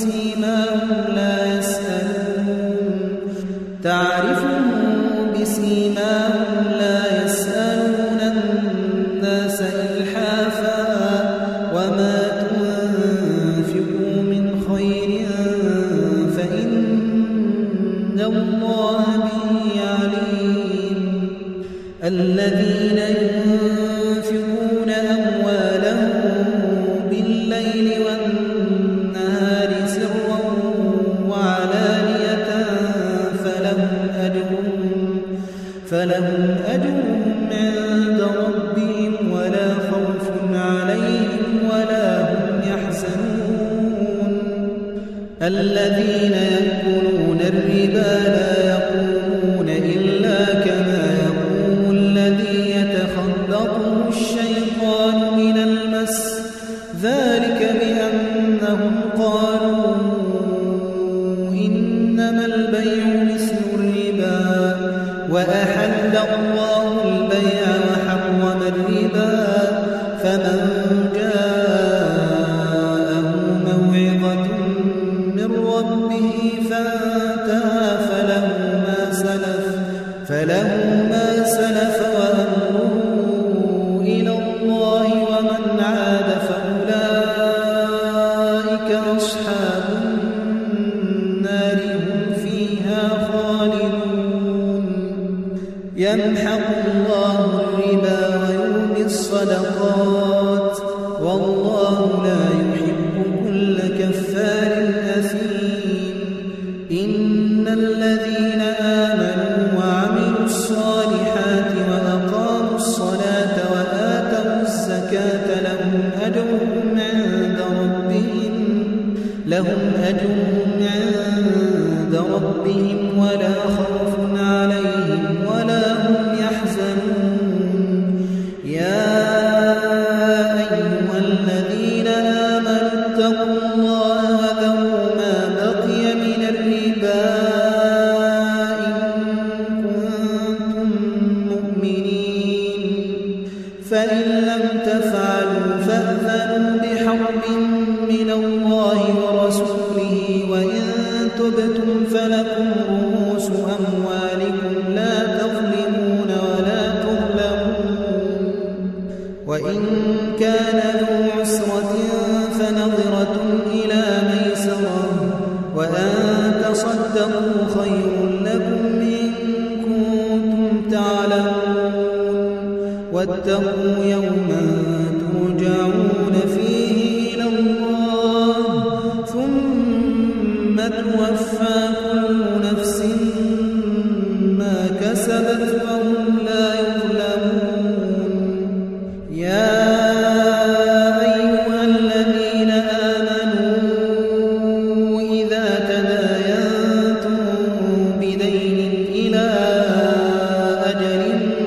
بسيماهم لا يسألون الناس إلحافا وما تنفقوا من خير فإن الله به عليم الذين ينفقون أموالهم بالليل والنهار سرا وعلانية فلهم أجرهم عند ربهم ولا خوف عليهم ولا هم يحزنون الذين يأكلون الربا لا يقومون إلا كما يقوم الذي يتخبطه الشيطان من المس ذلك بأنهم قالوا إنما البيع مثل الربا وأحل الله البيع وحرم الربا فمن جاءه موعظة من ربه فانتهى فله ما سلف وأمره إلى الله ومن عاد فأولئك أصحاب النار هم فيها خالدون يمحق الله الربا ويربي الصدقات والله لا يحب كل كفار أثيم إن الذين آمنوا وعملوا الصالحات وأقاموا الصلاة وآتوا الزكاة لهم أجرهم عند ربهم ولا خوف عليهم ولا هم يحزنون يا أيها الذين آمنوا اتقوا الله وذروا ما بقي من الربا إن كنتم مؤمنين فإن لم تفعلوا فأذنوا بحرب من الله ورسوله وإن تبتم فلكم رؤوس أموالكم لا تظلمون ولا تظلمون وإن كان ذو عسرة فنظرة إلى ميسرة وأن تصدقوا خير لكم إن كنتم تعلمون واتقوا يوما ترجعون فيه إلى الله ثم توفى كل نفس ما كسبت وهم لا يظلمون يا أيها الذين آمنوا إذا تداينتم بدين إلى أجل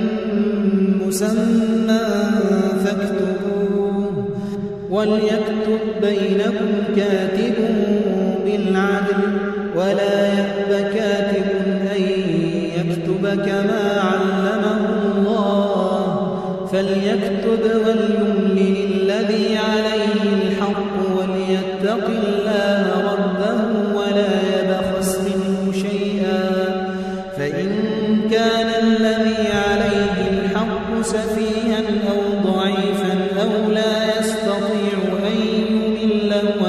مسمى فاكتبوه وليكتب بينكم كاتب بالعدل ولا يأب كاتب أن يكتب كما علمه الله فليكتب وليملل الذي عليه الحق وليتق الله ربه ولا يبخس منه شيئا فإن كان الذي عليه الحق سفيها أو ضعيفا أو لا يستطيع أن يمل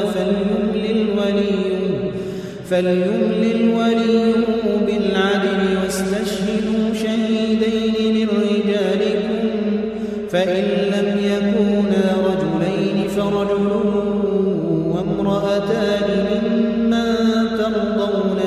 فليملل وليه بالعدل واستشهدوا شهيدين من رجالكم فإن لم يكونا رجلين فرجل وامرأتان ممن ترضون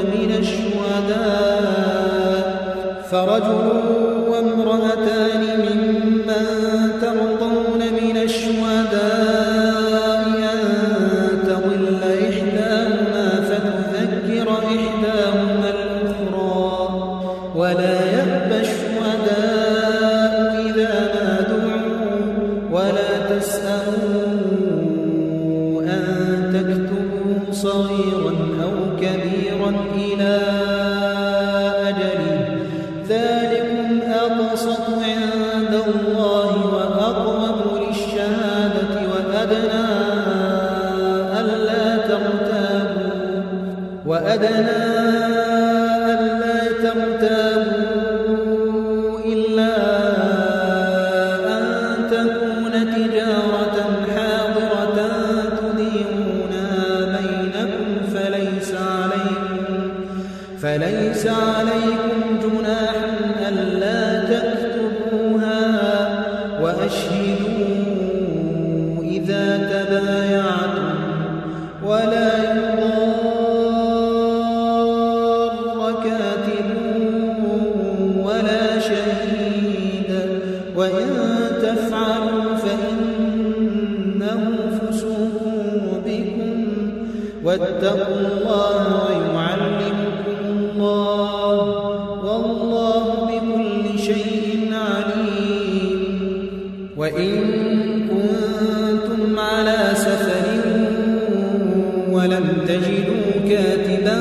من الشهداء أن تضل إحداهما فتذكر إحداهما الأخرى ولا يأبى الشهداء إذا ما دعوا ولا تسأموا أن تكتبوا صغيرا أو كبيرا إلى أجله ذلكم أقسط عند الله وأقوم للشهادة وأدنى ألا ترتابوا إلا أن تكون تجارة حاضرة تديرونها بينكم فليس عليكم جناح ألا تكتبوا وإن تفعلوا فإنه فسوق بكم واتقوا الله ويعلمكم الله والله بكل شيء عليم. وإن كنتم على سفر ولم تجدوا كاتبا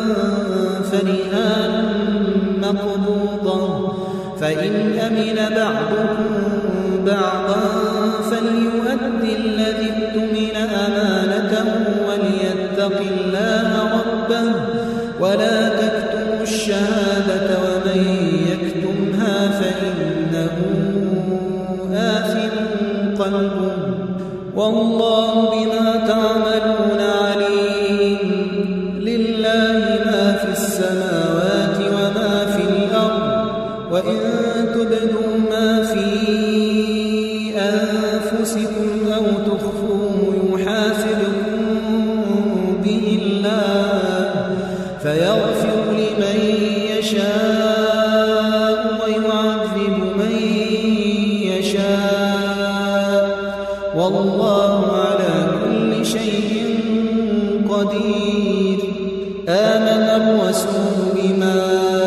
فرهان مقبوضة فإن أمن بعضكم بعضا فليؤدي الذي اؤتمن أمانته وليتق الله ربه ولا تكتموا الشهادة ومن يكتمها فإنه آثم قلبه والله بما تعملون عليم. لله ما في السماوات وما في الأرض وإن تبدوا ما في أنفسكم أو تخفوه يحاسبكم به الله فيغفر لمن يشاء ويعذب من يشاء والله على كل شيء قدير. آمن الرسول بما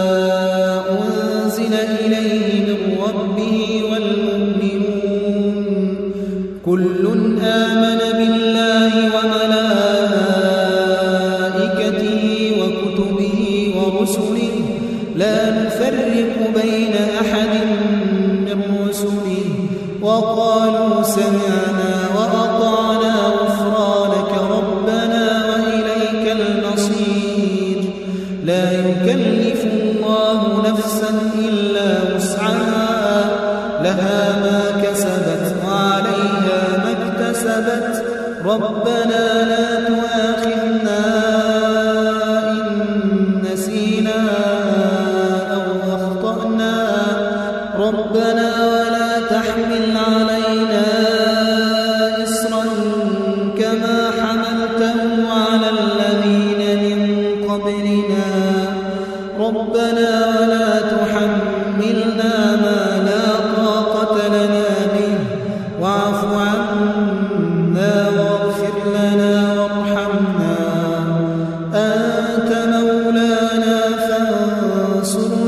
أنزل إليه من ربه والمؤمنون كل آمن بالله وملائكته وكتبه ورسله لا نفرق بين أحد من رسله وقالوا سمعنا وأطعنا غفرانك ربنا وإليك المصير. لا يكلف الله نفسا إلا وسعها لها ما كسبت وعليها ما اكتسبت ربنا لا تؤاخذنا إن نسينا أو أخطأنا ربنا ولا تحمل علينا إصرا كما حملته على الذين من قبلنا ربنا ولا تحملنا ما لا طاقة لنا به واعف عنا واغفر لنا وارحمنا أنت مولانا فانصرنا